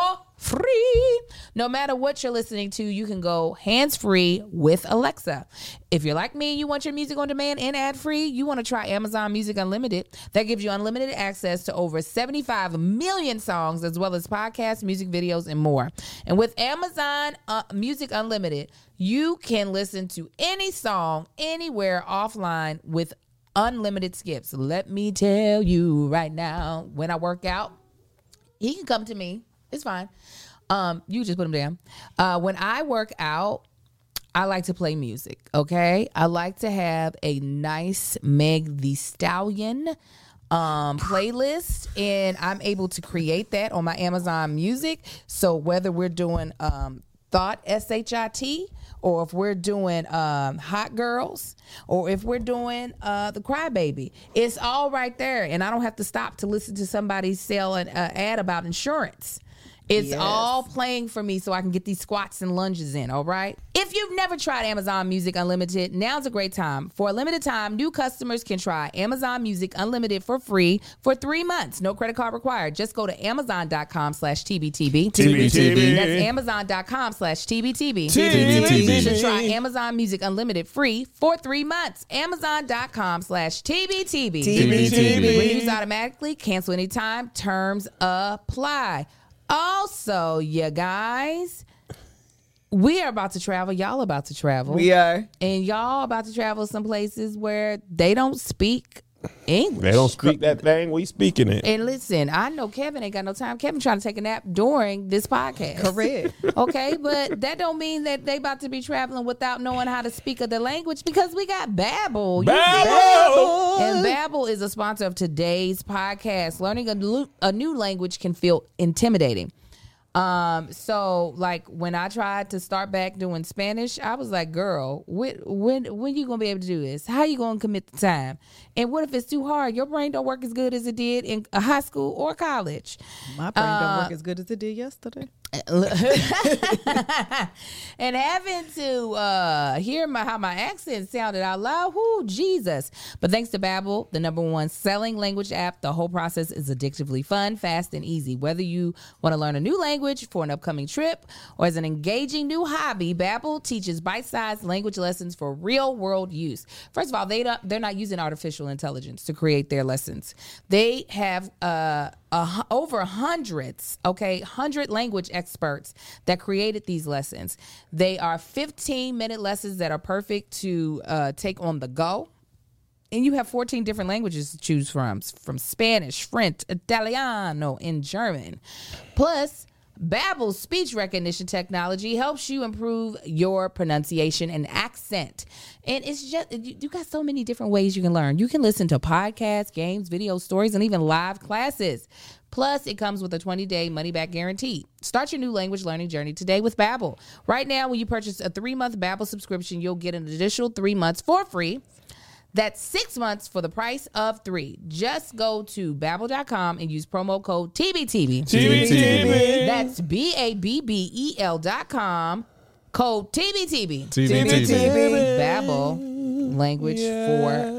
free. No matter what you're listening to, you can go hands-free with Alexa. If you're like me and you want your music on demand and ad-free, you want to try Amazon Music Unlimited. That gives you unlimited access to over seventy-five million songs, as well as podcasts, music videos, and more. And with Amazon uh, Music Unlimited, you can listen to any song anywhere offline with unlimited skips. Let me tell you right now, when I work out, he can come to me. It's fine. Um, you just put him down. Uh, when I work out, I like to play music, okay? I like to have a nice Meg Thee Stallion um, playlist, and I'm able to create that on my Amazon Music. So whether we're doing um, Thought, S H I T, or if we're doing um, Hot Girls, or if we're doing uh, The Crybaby, it's all right there, and I don't have to stop to listen to somebody sell an uh, ad about insurance. It's Yes. all playing for me so I can get these squats and lunges in, all right? If you've never tried Amazon Music Unlimited, now's a great time. For a limited time, new customers can try Amazon Music Unlimited for free for three months. No credit card required. Just go to amazon.com slash TBTB. T B T B. That's amazon.com slash TBTB. T B T B. To try Amazon Music Unlimited free for three months. Amazon.com slash TBTB. T B T B. Renews automatically. Cancel anytime. Terms apply. Also, you guys, we are about to travel. Y'all about to travel. We are. And y'all about to travel some places where they don't speak English. They don't speak that thing. We speaking it. And listen, I know Kevin ain't got no time. Kevin trying to take a nap during this podcast. Correct. Okay, but that don't mean that they about to be traveling without knowing how to speak the language, because we got Babbel. You Babbel! And Babbel is a sponsor of today's podcast. Learning a new, a new language can feel intimidating. Um, so like when I tried to start back doing Spanish, I was like, girl, when when when you gonna be able to do this? How you gonna commit the time? And what if it's too hard? Your brain don't work as good as it did in a high school or college. My brain don't Uh, work as good as it did yesterday. And having to uh, hear my, how my accent sounded out loud, whoo, Jesus. But thanks to Babbel, the number one selling language app, the whole process is addictively fun, fast, and easy. Whether you want to learn a new language for an upcoming trip or as an engaging new hobby, Babbel teaches bite-sized language lessons for real-world use. First of all, they don't, they're not using artificial intelligence to create their lessons. They have uh, uh, over hundreds, okay, hundred language experts that created these lessons. They are fifteen minute lessons that are perfect to uh, take on the go. And you have fourteen different languages to choose from, from Spanish, French, Italiano, and German. Plus, Babbel's speech recognition technology helps you improve your pronunciation and accent. And it's just, you you got so many different ways you can learn. You can listen to podcasts, games, videos, stories, and even live classes. Plus, it comes with a twenty-day money-back guarantee. Start your new language learning journey today with Babbel. Right now, when you purchase a three-month Babbel subscription, you'll get an additional three months for free. That's six months for the price of three. Just go to babbel dot com and use promo code T B T B. T B T B. That's B A B B E L dot com. Code T B T B. T B T B. Babbel, language for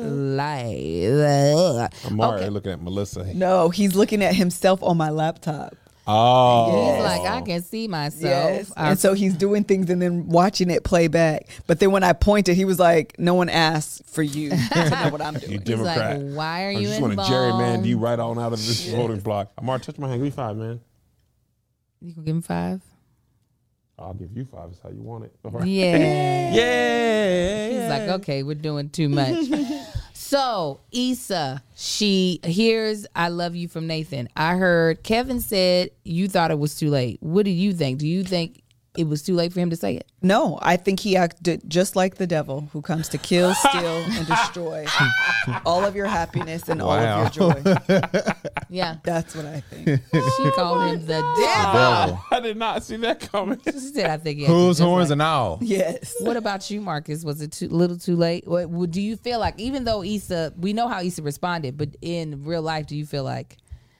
life. I'm already looking at Melissa. No, he's looking at himself on my laptop. Oh. He's like, I can see myself. Yes. I- And so he's doing things and then watching it play back. But then when I pointed, he was like, no one asked for you to know what I'm You doing. He's Democrat. like, why are I you just want to involved? gerrymander you right on out of this voting block. I'm already touching my hand. Give me five, man. You can give him five? I'll give you five. That's how you want it. All right. Yeah. Yeah. He's like, okay, we're doing too much. So, Issa, she hears I love you from Nathan. I heard Kevin said you thought it was too late. What do you think? Do you think it was too late for him to say it? No, I think he acted just like the devil who comes to kill, steal, and destroy all of your happiness and all Wow. of your joy. Yeah. That's what I think. She called him the devil. Devil. I did not see that coming. She said, I think he Hooves, acted just horns, like- and all. Yes. What about you, Marcus? Was it too little too late? What, what do you feel like, even though Issa, we know how Issa responded, but in real life, do you feel like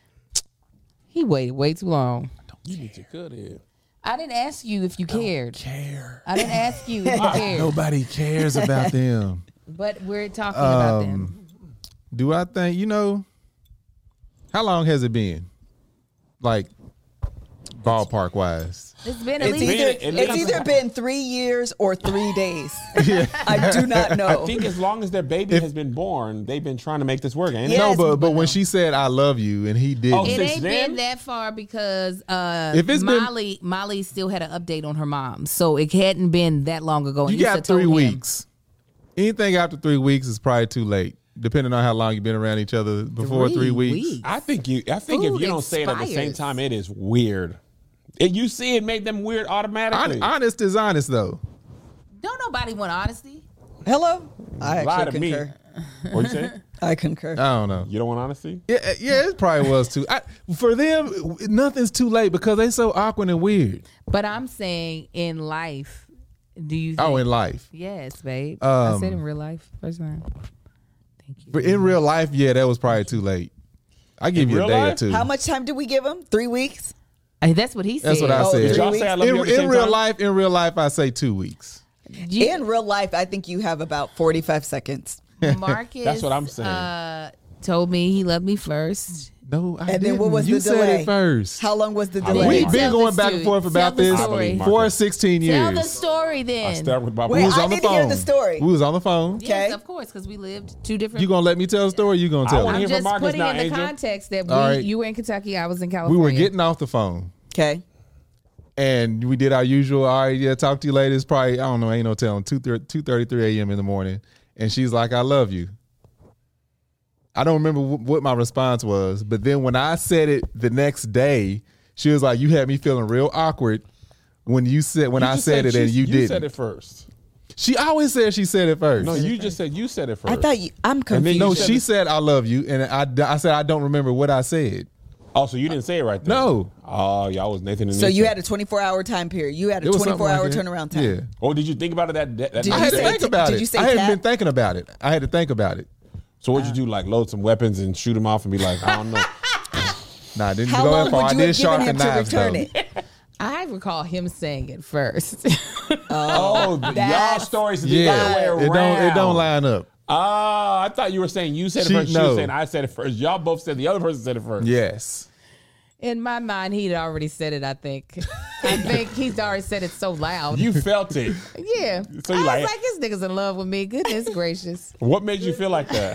he waited way too long? You need to cut it. I didn't ask you if you cared. Care. I didn't ask you if you cared. Nobody cares about them. But we're talking about Um, them. Do I think, you know, how long has it been? Like, ballpark wise. It's been at It's least either, At it's least- either been three years or three days. I do not know. I think as long as their baby has been born, they've been trying to make this work, ain't it? Yeah. No, Yes, but but but when no. she said I love you and he didn't. Oh, It since ain't then? been that far because uh, If it's been- Molly Molly still had an update on her mom, so it hadn't been that long ago. you And Issa got three told him, weeks. Anything after three weeks is probably too late, depending on how long you've been around each other before three, Three weeks. weeks. I think you. I think Food if you don't say it at the same expires. time, it is weird. If you see it, make them weird automatically. Hon- honest is honest, though. Don't nobody want honesty. Hello? I Lie actually to me. concur. What you say? I concur. I don't know. You don't want honesty? Yeah, yeah, it probably was too. I, for them, nothing's too late because they so awkward and weird. But I'm saying in life, do you? Think, Oh, in life, yes, babe. I Um, said in real life first time. Thank you. but in real life, yeah, that was probably too late. I give In you a real day or life? two. How much time did we give him? Three weeks? Hey, that's what he said. That's what I Oh, said. Did y'all Three say I weeks? love you in at the same in real time? life, in real life, I say two weeks. You- In real life, I think you have about forty-five seconds. Marcus. That's what I'm saying. Uh, told me he loved me first. No, I And then didn't. what was you the said delay? it first. How long was the I delay? believe We've been Tell going the back and story. forth about Tell the this story. for sixteen years. Tell the story then. I start with my Wait, We was I on the need to hear phone. the story. We was on the phone. Yes, Okay. of course, because we lived two different. You gonna let me tell the story? Or you gonna tell wanna it? hear I'm from just Marcus putting now, in the Angel. context that we, All right. you were in Kentucky, I was in We California. were getting off the phone. Okay. And we did our usual, all right, yeah, talk to you later. It's probably, I don't know, ain't no telling, two thirty-three a.m. in the morning. And she's like, I love you. I don't remember w- what my response was. But then when I said it the next day, she was like, you had me feeling real awkward when you said, when You I just said it she- and you, You didn't. said it first. She always said she said it first. No, you just said you said it first. I thought you, I'm then confused. you No, said she it- said, I love you. And I, I said, I don't remember what I said. Oh, so you didn't say it right there? No. Oh, y'all was Nathan and so you Nisha. had a twenty-four hour time period. You had a It was something twenty-four hour like that. turnaround time. Yeah. Oh, did you think about it that, that, that Did I night? had to say think t- about did it. you say I hadn't tap? been thinking about it. I had to think about it. So what'd you do? Like load some weapons and shoot them off and be like, I don't know. Nah, I didn't How go long that far. would I you did have given sharpen him to knives return though. it? I recall him saying it first. Oh, y'all That's- stories the Yeah, other way it around. don't it don't line up. Ah, I thought you were saying you said it She- first. She no. was saying I said it first. Y'all both said the other person said it first. Yes. In my mind, he'd already said it, I think. I think he's already said it so loud. You felt it. yeah. So I you was like- like, this nigga's in love with me. Goodness gracious. What made you feel like that?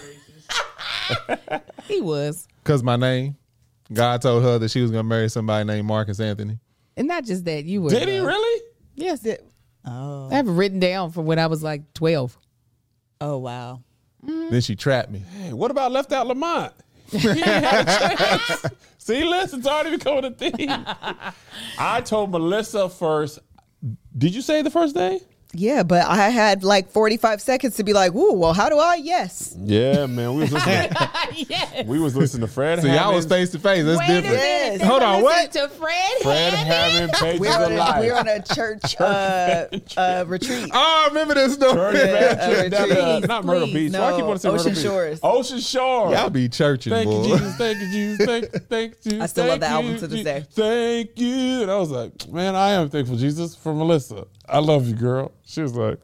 He was. Cause my name. God told her that she was gonna marry somebody named Marcus Anthony. And not just that, you were. Did he uh, really? Yes. Oh. I have it written down from when I was like twelve. Oh, wow. Then she trapped me. Hey, what about left out Lamont? He didn't have a chance. See, listen, it's already becoming a thing. I told Melissa first. Did you say the first day? Yeah, but I had like forty-five seconds to be like, ooh, well, how do I? Yes. Yeah, man. We was listening. Yes. We was listening to Fred. So y'all was Hammond. face to face. That's Wait a different. minute. They Hold were on, listening what? To Fred, Fred Hammond? Hammond, Pages We're on, of a, Life. we're on a church uh, uh, retreat. Oh, I remember this story. Church Yeah, Baptist down please, there, not Myrtle please. Beach. Why I keep No, wanting to say Myrtle Ocean Beach? Shores. Ocean Shores. Y'all be churching, Thank boy. you, Jesus. Thank you, Jesus. Thank, thank you. I still love thank the album you, to this Je- day. Thank you. And I was like, man, I am thankful, Jesus, for Melissa. I love you, girl. She was like,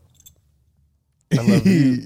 I love you.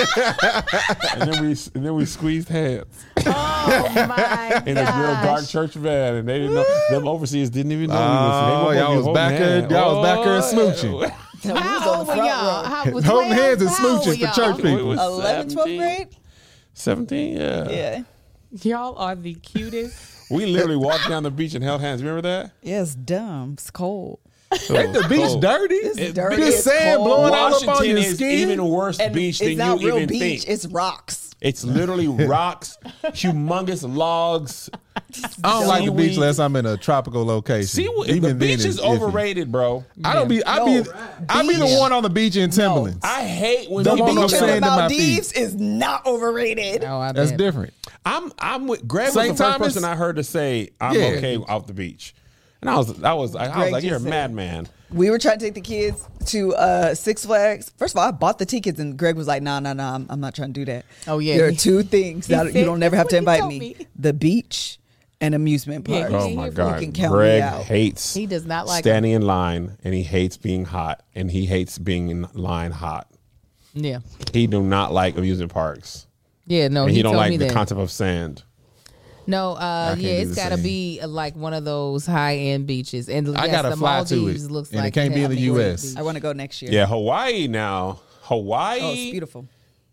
and then we and then we squeezed hands Oh my in this real dark gosh. church van, and they didn't know. Them overseers didn't even know we Oh, was. They y'all were was back there- y'all was back there smooching. We was How on old the were front y'all? row. How was Holding twelve? hands and How old smooching were for y'all? church people. eleven, twelfth grade? seventeen, yeah. Yeah. Y'all are the cutest. We literally walked down the beach and held hands. Remember that? Yeah, it's dumb. It's cold. Ain't the beach Cold. dirty? It's dirty. Just It's sand cold. blowing all up on Washington your is skin. even worse And beach it's than not you real even beach. think. It's rocks. It's literally rocks, humongous logs. I don't like the beach seaweed. unless I'm in a tropical location. See, the Even then beach it's is iffy. overrated, bro. I don't be. I No. be. I be the Beach. one on the beach in Timberlands. I hate when Don't people want no Beach go in the sand in my feet. Maldives is not overrated. Oh, I That's bet. different. I'm I'm with Greg. Saint was the first Thomas? person I heard to say I'm Yeah. okay off the beach, and I was I was I, was Greg like, you're a just said- madman. We were trying to take the kids to uh, Six Flags. First of all, I bought the tickets, and Greg was like, "Nah, nah, nah, I'm, I'm not trying to do that." Oh, yeah. there are two things He that said- you don't never have to that's what invite he me: told me. the beach and amusement Yeah, park. he Oh did my hear god, You can count me Greg out. hates. He does not like standing in line, and he hates being hot, and he hates being in line hot. Yeah. He do not like amusement parks, Yeah, no, and he, he don't told like me the that. concept of sand. No, uh, can't yeah, do it's the got to same. be uh, like one of those high end beaches, and I yes, gotta the fly to Maldives it, looks and it like can't be in have the a great U S. beach. I want to go next year. Yeah, Hawaii now. Hawaii, Oh, it's beautiful.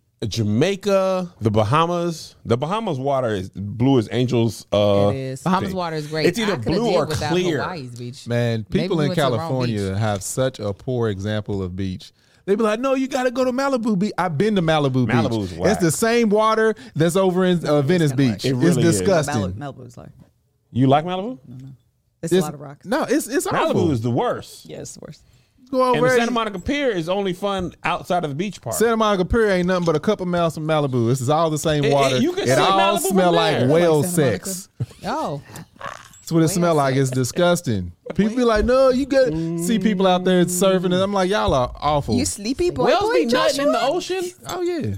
Jamaica, the Bahamas. The Bahamas water is blue as angels. Uh, It is. Bahamas thing. water is great. It's either I coulda blue did or without clear. Hawaii's beach. Man, Maybe people we in went to the wrong California beach. have such a poor example of beach. They be like, no, you got to go to Malibu Beach. I've been to Malibu Malibu's Beach. whack. It's the same water that's over in uh, Venice kinda Beach. It It's really is. disgusting. Mal- Malibu's like You like Malibu? it's, It's- a lot of rocks. No, it's it's Malibu awful. is the worst. Yeah, it's the worst. Go And over the there. Santa Monica Pier is only fun outside of the beach park. Santa Monica Pier ain't nothing but a couple miles from Malibu. This is all the same It- it- water. you can it see all Malibu from smell like there. whale Like Santa Monica. sex. Oh, That's what it smell like. It's disgusting. People be like, no, you got see people out there surfing, and I'm like, y'all are awful. You sleepy boy? Whales boy, be nutting in the Joshua? ocean. oh yeah,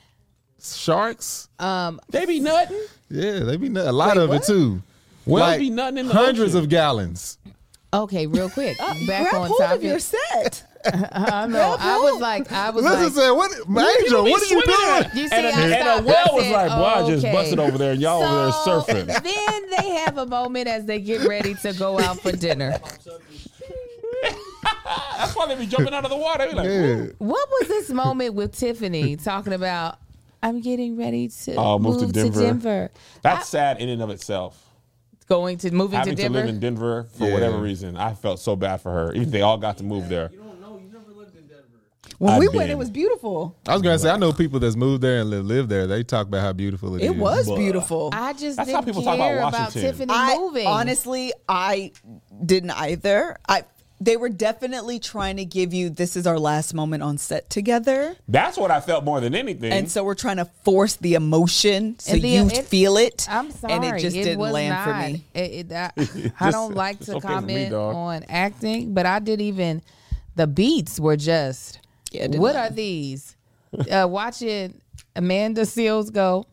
sharks. um, They be nutting. Yeah, they be nut- a lot Wait, of what? it too. Whales be nutting in the hundreds ocean. of gallons. okay, real quick, back Grab on hold of topic. your set. I know. I was like, I was Listen, like, said, what, Angel? be What are you swimming doing? at? you see, And a- I and a stopped. whale I was said, like, boy, I just okay. busted over there, and y'all over there So, surfing. Then they have a moment as they get ready to go out for dinner. That's why they be jumping out of the water. They be like, Yeah. What was this moment with Tiffany talking about? I'm getting ready to Oh, move move, to Denver. to Denver. that's sad in and of itself. Going to moving Having to to Denver. live in Denver for Yeah. whatever reason, I felt so bad for her. Even if they all got to move there. You don't know. You never lived in Denver. When I've we went, been. it was beautiful. I was gonna say, I know people that's moved there and live, live there. They talk about how beautiful it is. It was But- beautiful. I just That's how didn't people talk about care about, Washington. Tiffany I moving. honestly, I didn't either. I they were definitely trying to give you this is our last moment on set together, That's what I felt more than anything. and so we're trying to force the emotion so And the- you it- feel it. I'm sorry, and it just didn't was land not. for me. It, it, I, I don't like it's to okay with me, comment dog. on acting, but I did even. The beats were just. Yeah, it didn't what land. are these? Uh, watching Amanda Seals go.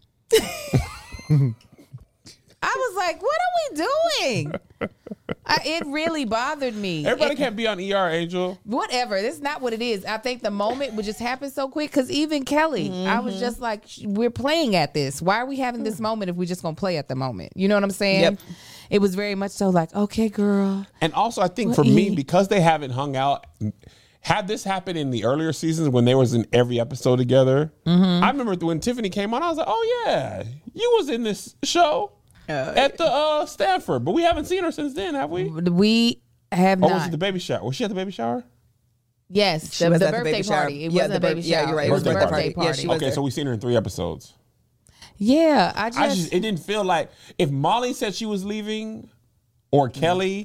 I was like, "What are we doing?" I, it really bothered me. Everybody It- can't be on E R, Angel. Whatever. That's not what it is. I think the moment would just happen so quick. Because even Kelly, I was just like, "Sh- we're playing at this. Why are we having this moment if we're just gonna play at the moment? You know what I'm saying? Yep. It was very much so like, okay, girl. And also, I think What for me, e- because they haven't hung out, had this happened in the earlier seasons when they was in every episode together, Mm-hmm. I remember when Tiffany came on, I was like, oh yeah, you was in this show Uh, at the uh, Stanford, but we haven't seen her since then, have we? We have Or not. was it the baby shower? Was she at the baby shower? yes, She the, was the at the birthday baby shower. party. It Yeah, wasn't the a bir- baby yeah, shower. you're right. It It was was the birthday birthday party. Yeah, party. she was Okay, there. so we seen her in three episodes. Yeah, I just, I just it didn't feel like if Molly said she was leaving or Kelly,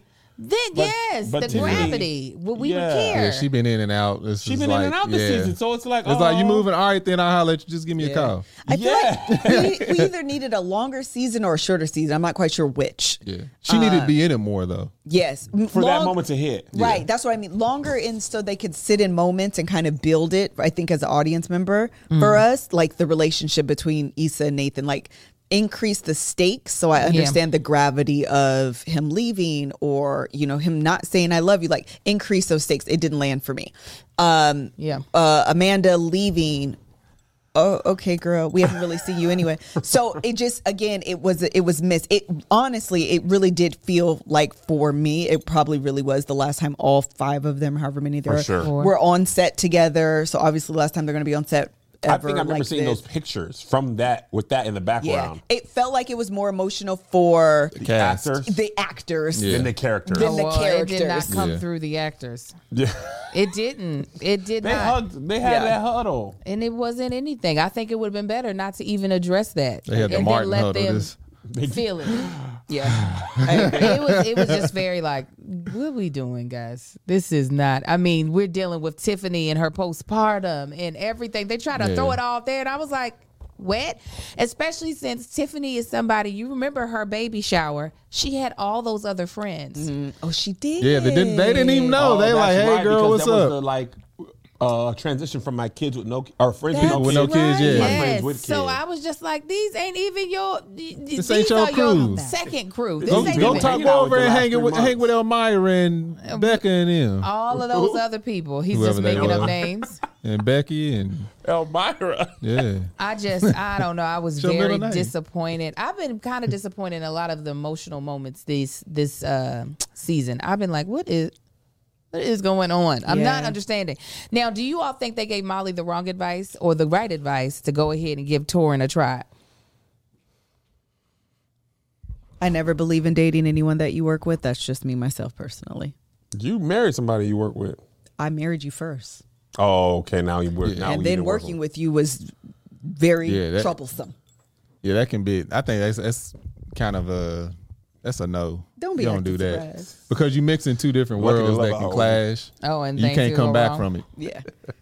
Then But- yes, but the Tiffany- gravity. Well, we Yeah. would care. Yeah, she been in and out. This She is been like, in and out this yeah. season, so it's like, It's like you oh. moving. All right, then I'll holler at you. Just give me a call. I feel Yeah. like we, we either needed a longer season or a shorter season. I'm not quite sure which. Yeah, she needed to be in it more though. Yes, For that Long- moment to hit. Right, that's what I mean. Longer in so they could sit in moments and kind of build it. I think as an audience member for us, like the relationship between Issa and Nathan, like increase the stakes so I understand the gravity of him leaving or you know him not saying I love you. Like increase those stakes. It didn't land for me. Um, Yeah. uh, Amanda leaving. Oh, okay, girl. We haven't really seen you anyway. So it just, again, it was it was missed. It honestly, it really did feel like for me, it probably really was the last time all five of them, however many there For are, sure. were on set together. So obviously, the last time they're going to be on set I ever. think I've never like seen this. those pictures from that with that in the Yeah, background. it felt like it was more emotional for Cast. Actors the actors. Yeah. than the characters. Then the Well, it did not characters. come Yeah. through the actors. Yeah. It didn't. It did They not. hugged. They had Yeah. that huddle. And it wasn't anything. I think it would have been better not to even address that. They had the and Martin then let huddle. them This- feel it. Yeah. it was it was just very like, what are we doing, guys? This is not. I mean, we're dealing with Tiffany and her postpartum and everything. They try to Yeah. throw it all there, and I was like, what? Especially since Tiffany is somebody, you remember her baby shower. She had all those other friends. Oh, she did. Yeah, they didn't. They didn't even know. Oh, they like, that's hey right, girl, because what's that was up? the, like uh, transition from my kids with no or friends with That's no with no kids, yeah. My Yes. friends with kids. So I was just like, these ain't even your. This ain't your crew. second crew. This Go, ain't go even talk, hanging go out over with the and last hang it three with hang months. with Elmira and Becca and him all of those other people. He's Whoever just they making up were. names. and Becky and Elmira. yeah. I just, I don't know. I was It's your very middle name. disappointed. I've been kind of disappointed in a lot of the emotional moments this this uh, season. I've been like, what is, what is going on? I'm Yeah. not understanding. Now, do you all think they gave Molly the wrong advice or the right advice to go ahead and give Torrin a try? I never believe in dating anyone that you work with. That's just me, myself, personally. You married somebody you work with. I married you first. Oh, okay. Now you work. Now and you then do work working with you was very Yeah, that- troublesome. Yeah, that can be. I think that's that's kind of a that's a no. Don't be You don't acting do that surprised. because you mix in two different Lucky to worlds love that our can own. clash. Oh, and you things can't could come go back wrong. from it. Yeah.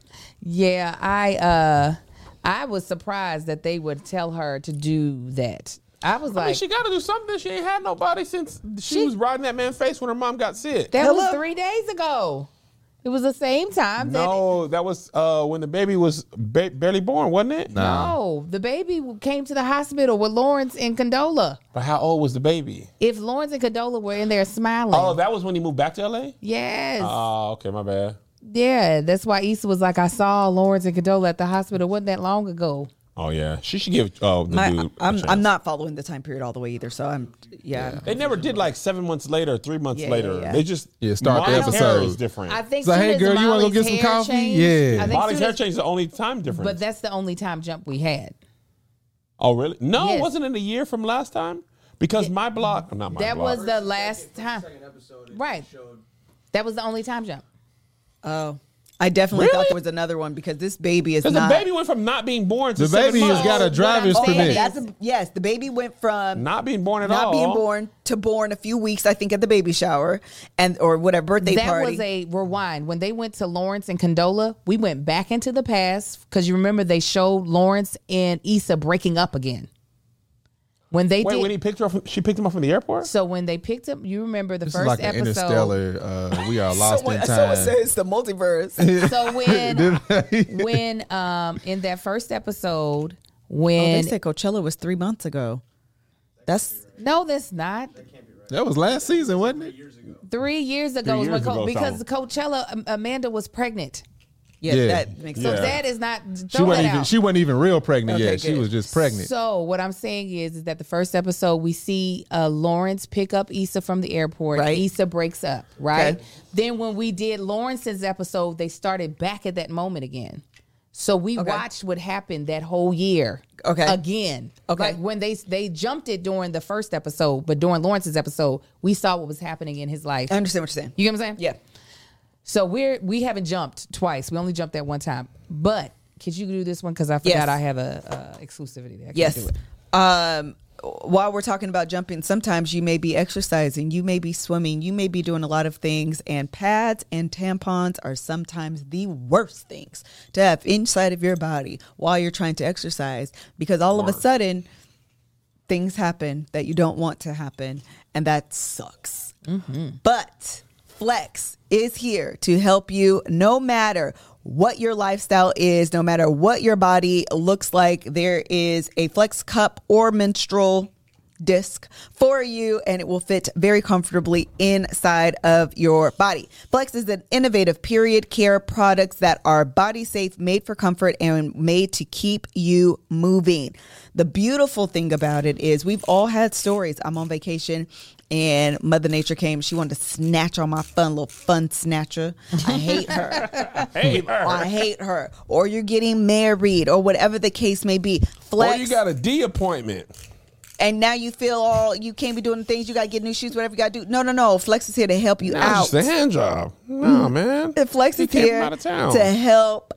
Yeah, I uh I was surprised that they would tell her to do that. I was I like, mean, she got to do something. She ain't had nobody since she, She- was riding that man's face when her mom got sick. that was Hello? three days ago. It was the same time that No, that was uh, when the baby was ba- barely born, wasn't it? Nah. no, the baby came to the hospital with Lawrence and Condola. But how old was the baby? If Lawrence and Condola were in there smiling, Oh, that was when he moved back to L A? yes, Oh, okay, my bad. yeah, that's why Issa was like, I saw Lawrence and Condola at the hospital. Wasn't that long ago? Oh yeah, she should give uh, the My, dude. a I'm chance. I'm not following the time period all the way either. So I'm yeah. They never did like seven months later, three months Yeah, later. yeah, yeah. They just Yeah, start the Molly's hair episode. is different. I think. It's like, soon hey, as girl, you wanna go Molly's get some hair coffee? changed- Yeah. I think Molly's soon hair as- change is the only time difference. But that's the only time jump we had. oh really? No, Yes. it wasn't in a year from last time because my block, not my That block. was the last time. Second episode, it Right. showed That was the only time jump. Oh, I definitely Really? thought there was another one because this baby is because the not. baby went from not being born to The seven baby has months. got a What driver's I'm saying permit. is- That's a, yes, the baby went from not being born at not all. being born to born a few weeks, I think, at the baby shower and or whatever birthday That party. was a rewind. When they went to Lawrence and Condola, we went back into the past because you remember they showed Lawrence and Issa breaking up again. When they Wait, did, when he picked her up, from, she picked him up from the airport. so when they picked up, you remember the This is first like an episode. interstellar. Uh, we are lost someone, in someone time. says the multiverse. So when when um in that first episode Oh, they when said Coachella was three months ago. That's no, that's not. That was last season, wasn't it? Three years ago, Three is when years Co- ago, because Tom. Coachella, um, Amanda was pregnant. yeah, Yeah. that makes Yeah. sense. That is not. She Throw wasn't that even. out. She wasn't even real pregnant Okay, yet. She good. was just pregnant. So what I'm saying is, is that the first episode we see uh, Lawrence pick up Issa from the airport. Right. Issa breaks up. Right. Okay. Then when we did Lawrence's episode, they started back at that moment again. So we Okay. watched what happened that whole year. Okay. Again. Okay. Like when they they jumped it during the first episode, but during Lawrence's episode, we saw what was happening in his life. I understand what you're saying. You get what I'm saying? Yeah. So we're we haven't jumped twice. We only jumped that one time. But could you do this one? Because I forgot Yes. I have a, uh exclusivity there. I can't Yes. do it. Um, while we're talking about jumping, sometimes you may be exercising, you may be swimming, you may be doing a lot of things, and pads and tampons are sometimes the worst things to have inside of your body while you're trying to exercise, because all of a sudden things happen that you don't want to happen, and that sucks. Mm-hmm. But Flex is here to help you no matter what your lifestyle is, no matter what your body looks like. There is a Flex cup or menstrual disc for you, and it will fit very comfortably inside of your body. Flex is an innovative period care products that are body safe, made for comfort, and made to keep you moving. The beautiful thing about it is we've all had stories. I'm on vacation and Mother Nature came. She wanted to snatch on my fun little fun snatcher. I hate her. I hate her. I hate her. Or you're getting married, or whatever the case may be. Flex. Or you got a D appointment. And now you feel all, you can't be doing the things, you got to get new shoes, whatever you got to do. No, no, no. Flex is here to help you Nah, out. it's just a hand job. No, man. The Flex You is can't here come out of town. to help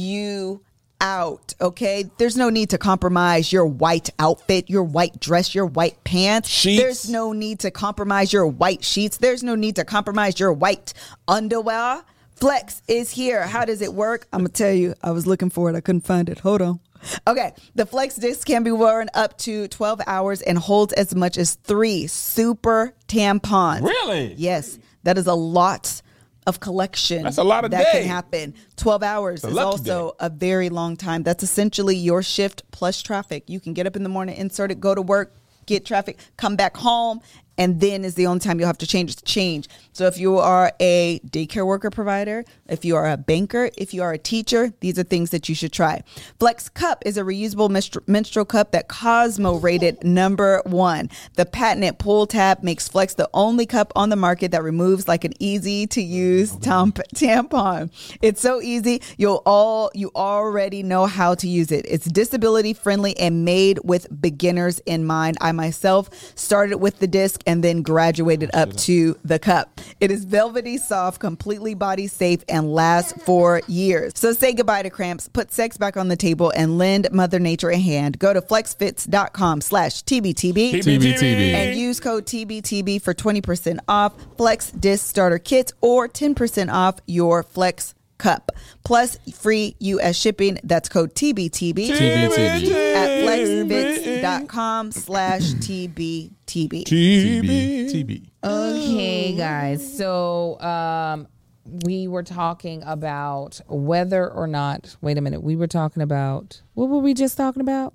you out, okay? There's no need to compromise your white outfit, your white dress, your white pants. Sheets. There's no need to compromise your white sheets. There's no need to compromise your white underwear. Flex is here. How does it work? I'm going to tell you. I was looking for it. I couldn't find it. Hold on. Okay, the Flex disc can be worn up to twelve hours and holds as much as three super tampons. Really? Yes, that is a lot of collection. That's a lot of that day. can happen. twelve hours a is lucky also day. a very long time. That's essentially your shift plus traffic. You can get up in the morning, insert it, go to work, get traffic, come back home, and then is the only time you'll have to change to change. So if you are a daycare worker provider, if you are a banker, if you are a teacher, these are things that you should try. Flex Cup is a reusable menstru- menstrual cup that Cosmo rated number one. The patented pull tab makes Flex the only cup on the market that removes like an easy to use tamp- tampon. It's so easy. You'll all, you already know how to use it. It's disability friendly and made with beginners in mind. I myself started with the disc and then graduated up to the cup. It is velvety soft, completely body safe, and lasts for years. So say goodbye to cramps, put sex back on the table, and lend Mother Nature a hand. Go to flexfits.com slash TBTB T B T B. and use code T B T B for twenty percent off Flex Disc Starter Kits or ten percent off your Flex Cup. Plus free U S shipping. That's code T B T B T B T B. at flexfits.com slash TBTB. T B T B. Okay, guys. So um, we were talking about whether or not. Wait a minute. We were talking about what were we just talking about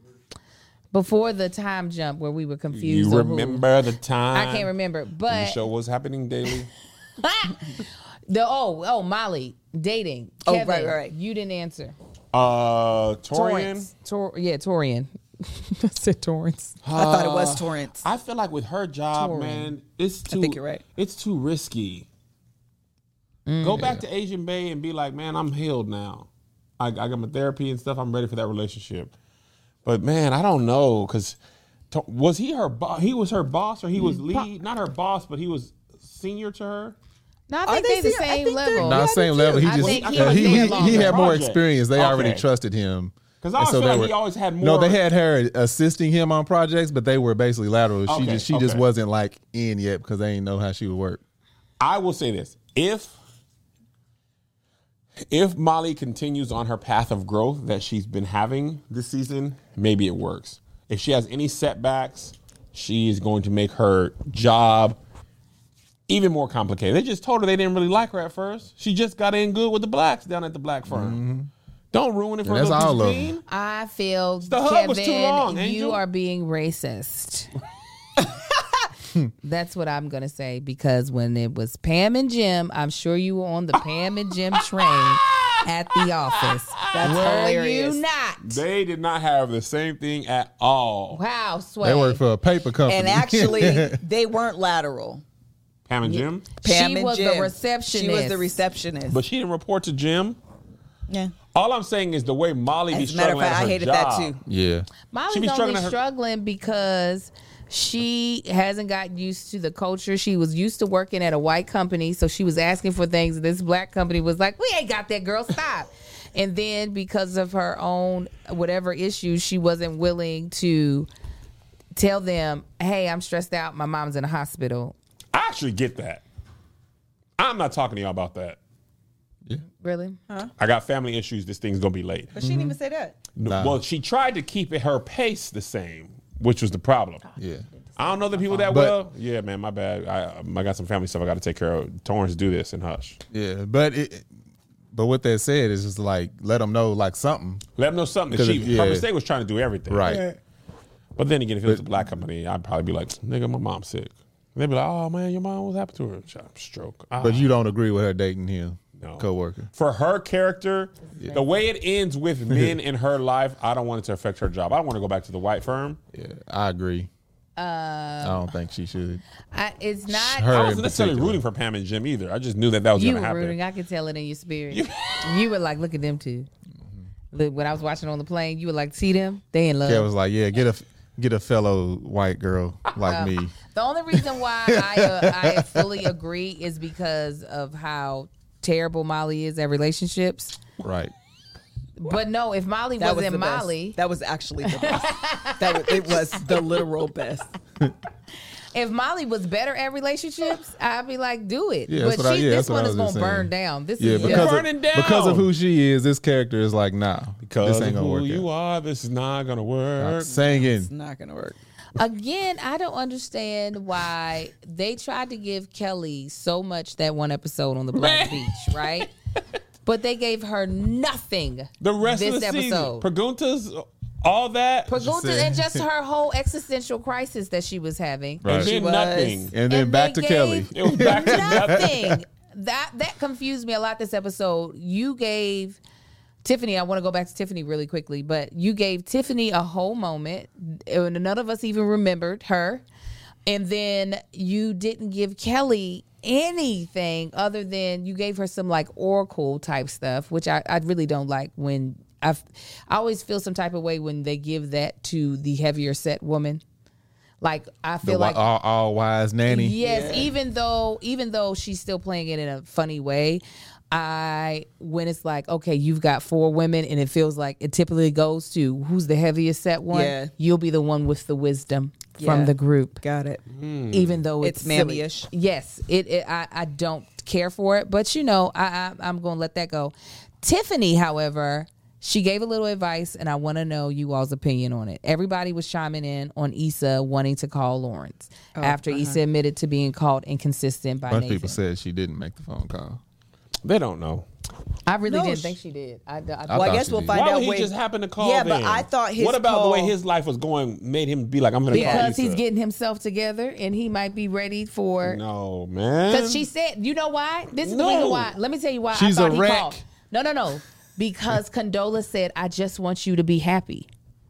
before the time jump where we were confused? You on who- remember the time? I can't remember, when the but show was happening daily. the oh oh Molly dating. Oh, Kevin, right, right, right. You didn't answer. Uh, Torian. Torrance. Tor- yeah, Torian. I said Torrance. I thought it was Torrance. I feel like with her job, Torian. man, it's too. think you're right. It's too risky. Go back to Asian Bay and be like, man, I'm healed now. I, I got my therapy and stuff. I'm ready for that relationship. But man, I don't know, because was he her boss? He was her boss, or he was lead? Not her boss, but he was senior to her. No, I Are think they they the senior? I same think they're- level. Not Yeah, same me level. He too. I just think he uh, was he, there he, he longer. had more Project. experience. They already Okay. trusted him. Because I always And so feel they like were- he always had more. No, they had her assisting him on projects, but they were basically lateral. She Okay, just she just okay. wasn't like in yet because they didn't know how she would work. I will say this: if if Molly continues on her path of growth that she's been having this season, maybe it works. If she has any setbacks, she is going to make her job even more complicated. They just told her they didn't really like her at first. She just got in good with the blacks down at the black firm. Don't ruin it for And a that's little all piece of of them. bean. I feel The hug Kevin, was too long, you Angel. are being racist. That's what I'm gonna say, because when it was Pam and Jim, I'm sure you were on the Pam and Jim train at the office. That's were hilarious. you not? They did not have the same thing at all. Wow, Sway. They work for a paper company. And actually, they weren't lateral. Pam and Jim, Pam She and was the Jim. receptionist. She was the receptionist. but she didn't report to Jim. yeah. All I'm saying is the way Molly be As a matter of struggling fact, at I her hated job. that too. yeah. Molly's She be only struggling at her- struggling because she hasn't got used to the culture. She was used to working at a white company, so she was asking for things. This black company was like, "We ain't got that, girl. Stop." And then because of her own whatever issues, she wasn't willing to tell them, hey, I'm stressed out. My mom's in the hospital. I actually get that. I'm not talking to y'all about that. Really? I got family issues. This thing's gonna be late. But she didn't even say that. Nah. Well, she tried to keep it her pace the same, which was the problem. Yeah. I don't know the people that But- well. Yeah, man, my bad. I I got some family stuff I got to take care of. Torrance, do this and hush. Yeah. But it, but what that said is just like let them know like something. Let them know something. 'Cause She, if- yeah. Her mistake was trying to do everything. Right. But then again, if it was a black company, I'd probably be like, nigga, my mom's sick. And they'd be like, oh man, your mom, what happened to her? Stroke. Ah. But you don't agree with her dating him, No. co-worker. For her character, the way it ends with men in her life, I don't want it to affect her job. I don't want to go back to the white firm. Yeah, I agree. I don't think she should. I, it's not. Her I in wasn't necessarily particular. rooting for Pam and Jim either. I just knew that that was You going to were happen. rooting. I could tell it in your spirit. You were like, look at them two. Look, when I was watching on the plane, you were like, see them? They in love. Kat was like, yeah, get a get a fellow white girl like me. The only reason why I uh, I fully agree is because of how terrible Molly is at relationships. Right. But no, if Molly That was wasn't the best. Molly, That was actually the best. that was, it was the literal best. if Molly was better at relationships, I'd be like, do it. Yeah, that's but what I- she, yeah, this that's what one I is was gonna just saying. burn down. This Yeah, is because burning of, down. because of who she is, this character is like, nah, Because this ain't of gonna who work you out. are, this is not going to work. Singing. It's not gonna work. Again, I don't understand why they tried to give Kelly so much that one episode on the Black Beach, right? But they gave her nothing The rest this of the episode. season, Preguntas, all that, Pregunta said- and just her whole existential crisis that she was having. Right. and She then was. nothing. And then And back they to gave- Kelly. It was back to nothing. Nothing. That that confused me a lot this episode. You gave Tiffany, I want to go back to Tiffany really quickly, but you gave Tiffany a whole moment, and none of us even remembered her. And then you didn't give Kelly anything other than you gave her some like oracle type stuff, which I, I really don't like when I've, I always feel some type of way when they give that to the heavier set woman. Like I The feel wi- like all, all wise nanny. yes, even though even though she's still playing it in a funny way, I when it's like, okay, you've got four women and it feels like it typically goes to who's the heaviest set one, Yeah. you'll be the one with the wisdom from Yeah. the group. Got it. Even though it's, It's silly. mammy-ish. Yes, it, it I, I don't care for it, but you know, I, I I'm gonna let that go. Tiffany, however, she gave a little advice, and I want to know you all's opinion on it. Everybody was chiming in on Issa wanting to call Lawrence after Issa admitted to being called inconsistent by A bunch of Nathan. people said she didn't make the phone call. They don't know. I really No, didn't sh- think she did. I, I, I Well, I thought guess she we'll did. find Why out would he when- just happen to call Yeah, then? but I thought his What about the way call- his life was going made him be like, I'm going to call because he's Issa? getting himself together and he might be ready for. No, man. Because she said, you know why? This is No. the reason why. Let me tell you why She's I thought a he wreck. called. No, no, no. Because Condola said, I just want you to be happy.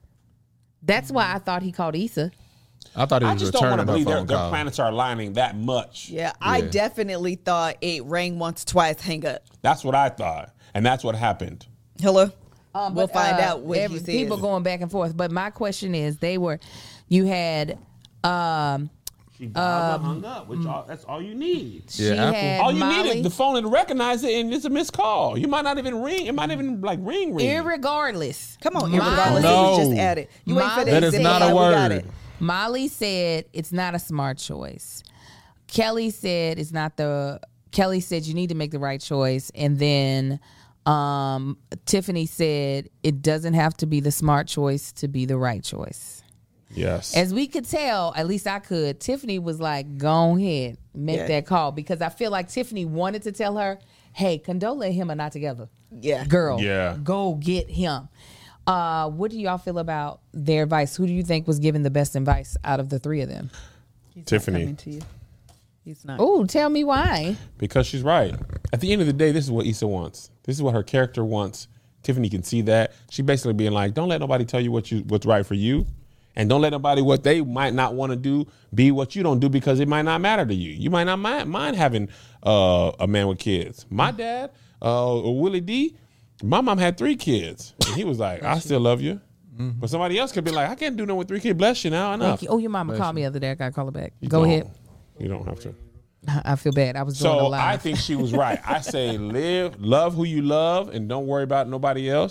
That's why I thought he called Issa. I thought he I was just don't want to returning her believe their, phone their call. planets are aligning that much. Yeah, I Yeah. definitely thought it rang once, twice, hang up. That's what I thought. And that's what happened. Hello? Um, we'll but, find uh, out what every- he says. People going back and forth. But my question is, they were, you had, um, She hung up, which all, that's all you need. she Yeah, Apple. had All you Molly. need is the phone to recognize it, and it's a missed call. You might not even ring. It might even like ring ring. Irregardless. Come on, Molly- irregardless, No. it was just added. You ain't Molly finna That is say, not a "Yeah, we got word. it." Molly said it's not a smart choice. Kelly said it's not the. Kelly said you need to make the right choice, and then um, Tiffany said it doesn't have to be the smart choice to be the right choice. Yes. As we could tell, at least I could. Tiffany was like, "Go ahead, make Yeah. that call," because I feel like Tiffany wanted to tell her, "Hey, Condola and him are not together. Yeah. Girl, Yeah. go get him." Uh, what do y'all feel about their advice? Who do you think was giving the best advice out of the three of them? Tiffany. Coming to you. He's not. Oh, tell me why. Because she's right. At the end of the day, this is what Issa wants. This is what her character wants. Tiffany can see that. She basically being like, don't let nobody tell you what you what's right for you. And don't let nobody what they might not want to do be what you don't do because it might not matter to you. You might not mind, mind having uh, a man with kids. My dad, uh, Willie D, my mom had three kids. And he was like, I still love you. But somebody else could be like, I can't do no with three kids. Bless you now. Enough. Thank you. Oh, your mama called me the other day. I gotta call her back. You Go don't. ahead. You don't have to. I I feel bad. I was doing a So live. I think she was right. I say live, love who you love, and don't worry about nobody else.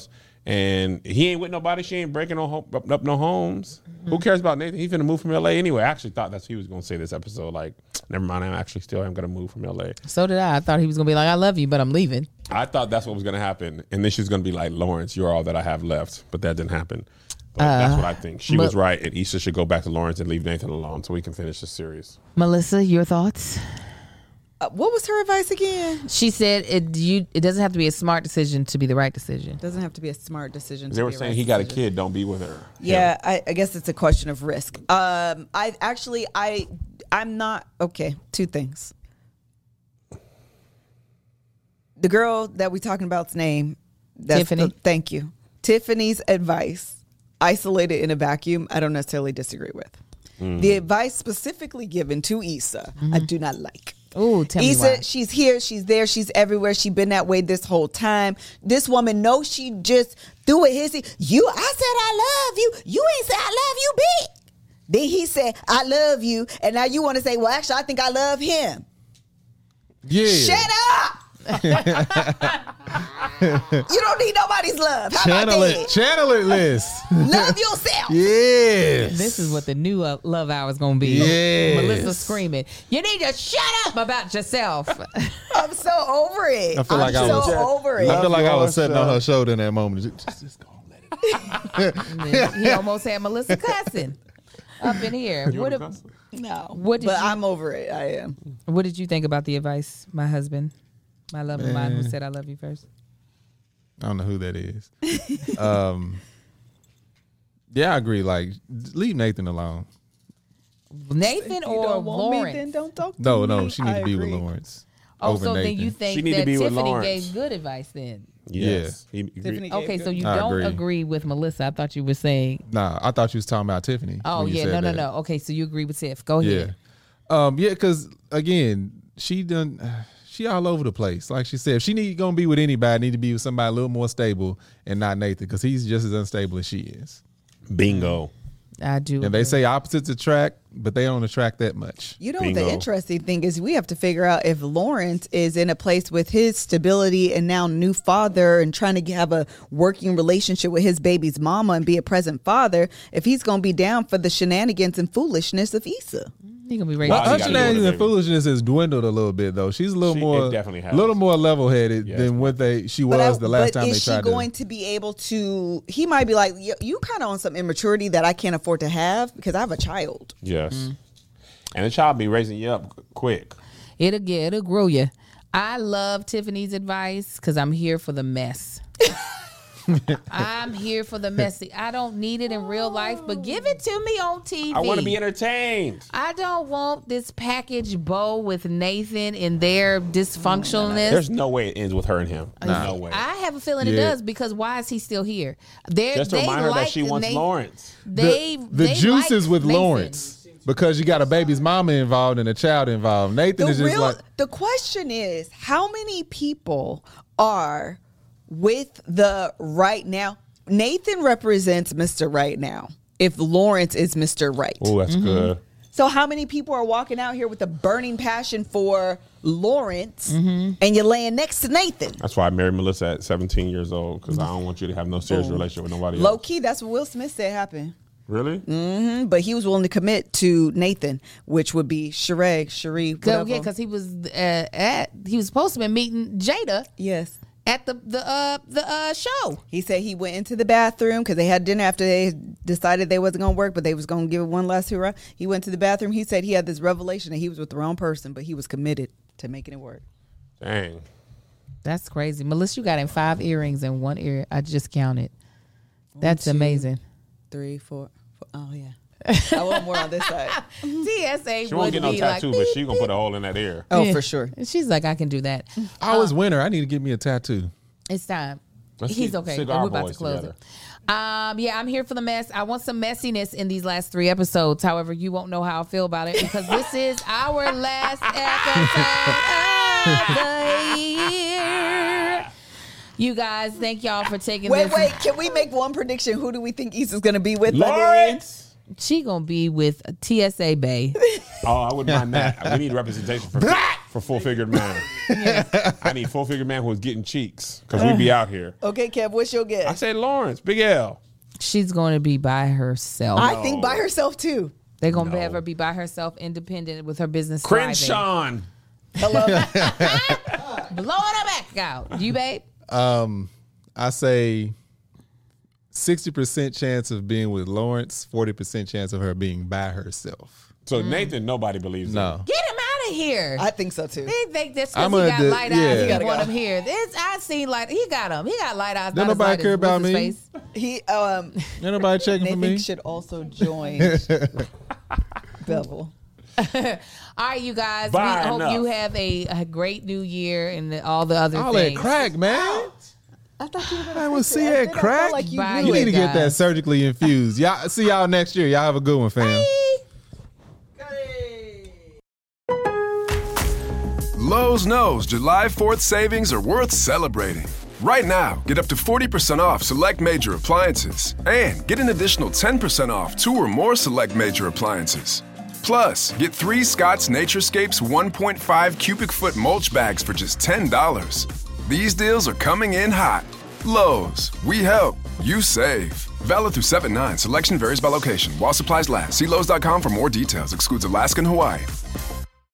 And he ain't with nobody. She ain't breaking no home, up, up no homes. Mm-hmm. Who cares about Nathan? He's finna move from L A anyway. I actually thought that's what he was gonna say this episode. Like, never mind. I'm actually still am gonna move from L A. So did I. I thought he was gonna be like, I love you, but I'm leaving. I thought that's what was gonna happen, and then she's gonna be like, Lawrence, you're all that I have left. But that didn't happen. But uh, that's what I think. She was right, and Issa should go back to Lawrence and leave Nathan alone so we can finish this series. Melissa, your thoughts? Uh, what was her advice again? She said it. You. It doesn't have to be a smart decision to be the right decision. Doesn't have to be a smart decision. They to were be a saying right he got a decision. kid. Don't be with her. Yeah, I, I guess it's a question of risk. Um, I actually, I, I'm not okay. Two things. The girl that we talking about's name, that's Tiffany. the- thank you. Tiffany's advice, isolated in a vacuum, I don't necessarily disagree with. Mm. The advice specifically given to Issa, I do not like. Ooh, tell me Issa, why. she's here, she's there, she's everywhere. She's been that way this whole time. This woman knows she just threw a hissy. You, I said I love you. You ain't said I love you, bitch. Then he said I love you, and now you want to say, well, actually, I think I love him. Yeah. Shut up. You don't need nobody's love. How Channel about it. that? Channel it, Liz. Love yourself. Yes. This is what the new uh, love hour is going to be. Yes. Melissa screaming, you need to shut up about yourself. I'm so over it. I feel I'm like I so was- over it. I feel like I was yourself. sitting on her shoulder in that moment. Just, just go on, let it. He almost had Melissa cussing up in here. You What, wanna a- cuss? No, What did but you- I'm over it. I am. what did you think about the advice, my husband? My love of mine who Man. said I love you first. I don't know who that is. um, yeah, I agree. Like, leave Nathan alone. Nathan If you or don't want me, Lawrence? then don't talk to No, me. no, she need I to be with agree. Lawrence. Oh, over so Nathan. then you think She need to that be with Tiffany Lawrence. gave good advice then? Yes. He, he, Tiffany gave Okay, good. so you I don't agree. agree with Melissa. I thought you were saying, Nah, I thought you was talking about Tiffany. oh, when you yeah, said no, no, that. no. Okay, so you agree with Tiff. Go Yeah. ahead. Um, yeah, because again, she done she all over the place. Like she said, if she need gonna be with anybody, need to be with somebody a little more stable and not Nathan, because he's just as unstable as she is. bingo. I do. And they agree. say opposites attract, but they don't attract that much. You know, Bingo. the interesting thing is we have to figure out if Lawrence is in a place with his stability and now new father and trying to have a working relationship with his baby's mama and be a present father, if he's going to be down for the shenanigans and foolishness of Issa. He gonna be ready. Why Her he gotta do shenanigans it, and baby? foolishness has dwindled a little bit, though. She's a little She- more, it definitely has. little more level headed Yes, than what they she was But, I- the last but time they is she tried going to. to be able to? He might be like, you, you kind of on some immaturity that I can't afford to have because I have a child. Yes. And the child be raising you up quick. It'll get, it'll grow you. I love Tiffany's advice because I'm here for the mess. I'm here for the messy. I don't need it in real life, but give it to me on T V. I want to be entertained. I don't want this package bow with Nathan and their dysfunctionalness. There's no way it ends with her and him. No way. I have a feeling it Yeah. does, because why is he still here? They're, Just to they remind her that like she wants Nathan- Lawrence. They the they juice is like with Nathan. Lawrence because you got a baby's mama involved and a child involved. Nathan The is just real, like, the question is, how many people are with the right now? Nathan represents Mister Right Now. If Lawrence is Mister Right. Oh, that's Mm-hmm. good. So how many people are walking out here with a burning passion for Lawrence and you're laying next to Nathan? That's why I married Melissa at seventeen years old, because I don't want you to have no serious relationship with nobody Low else. key, that's what Will Smith said happened. Really? Mhm, But he was willing to commit to Nathan, which would be Sheree, Sheree, So, whatever. yeah, because he was uh, at he was supposed to be meeting Jada yes. at the the uh the uh show. He said he went into the bathroom because they had dinner after they decided they wasn't going to work, but they was going to give it one last hurrah. He went to the bathroom. He said he had this revelation that he was with the wrong person, but he was committed to making it work. Dang. That's crazy. Melissa, you got in five earrings in one ear. I just counted. That's two. amazing. Three, four, four. Oh, yeah. I want more on this side. T S A She won't would get no be tattoo, like, but she gonna put a hole in that ear. Oh, Yeah. for sure. She's like, I can do that. I was winter. I need to get me a tattoo. It's time. Let's He's see okay. Cigar We're about Boys to close together. it. Um, yeah, I'm here for the mess. I want some messiness in these last three episodes. However, you won't know how I feel about it because this is our last episode of the year. You guys, thank y'all for taking Wait, this. wait. Can we make one prediction? Who do we think Issa's going to be with? by the end? Lawrence. She gonna be with T S A Bay. Oh, I wouldn't mind that. We need representation for for full figured man. I need full figured man who's getting cheeks because we be out here. Okay, Kev, what's your guess? I say Lawrence, Big L. She's going to be by herself. I think by herself too. They're going to No. have her be by herself, independent with her business Crenshaw. Hello. thriving. Blowing her back out. You, babe? Um, I say sixty percent chance of being with Lawrence, forty percent chance of her being by herself. So Nathan, nobody believes in. No. Get him out of here. I think so too. They think that's I'm because he gonna got do- light yeah. eyes. He He gotta want go. him here. This I seen like he got them. He got light eyes. Don't not as nobody light care as- about what's his me. face? He um Ain't nobody checking for Nathan me. should also join Bevel. All right, you guys. Bye, we hope enough. you have a, a great new year and the, all the other All that things. crack, man. I thought you were gonna I would fix see it. that Then I felt crack. Like you Bye, You knew need it. to get that guys. surgically infused. Y'all see y'all next year. Y'all have a good one, fam. Lowe's knows July fourth savings are worth celebrating. Right now, get up to forty percent off select major appliances and get an additional ten percent off two or more select major appliances. Plus, get three Scott's Naturescapes one point five cubic foot mulch bags for just ten dollars. These deals are coming in hot. Lowe's, we help, you save. Valid through seven nine. Selection varies by location. While supplies last. See Lowe's dot com for more details. Excludes Alaska and Hawaii.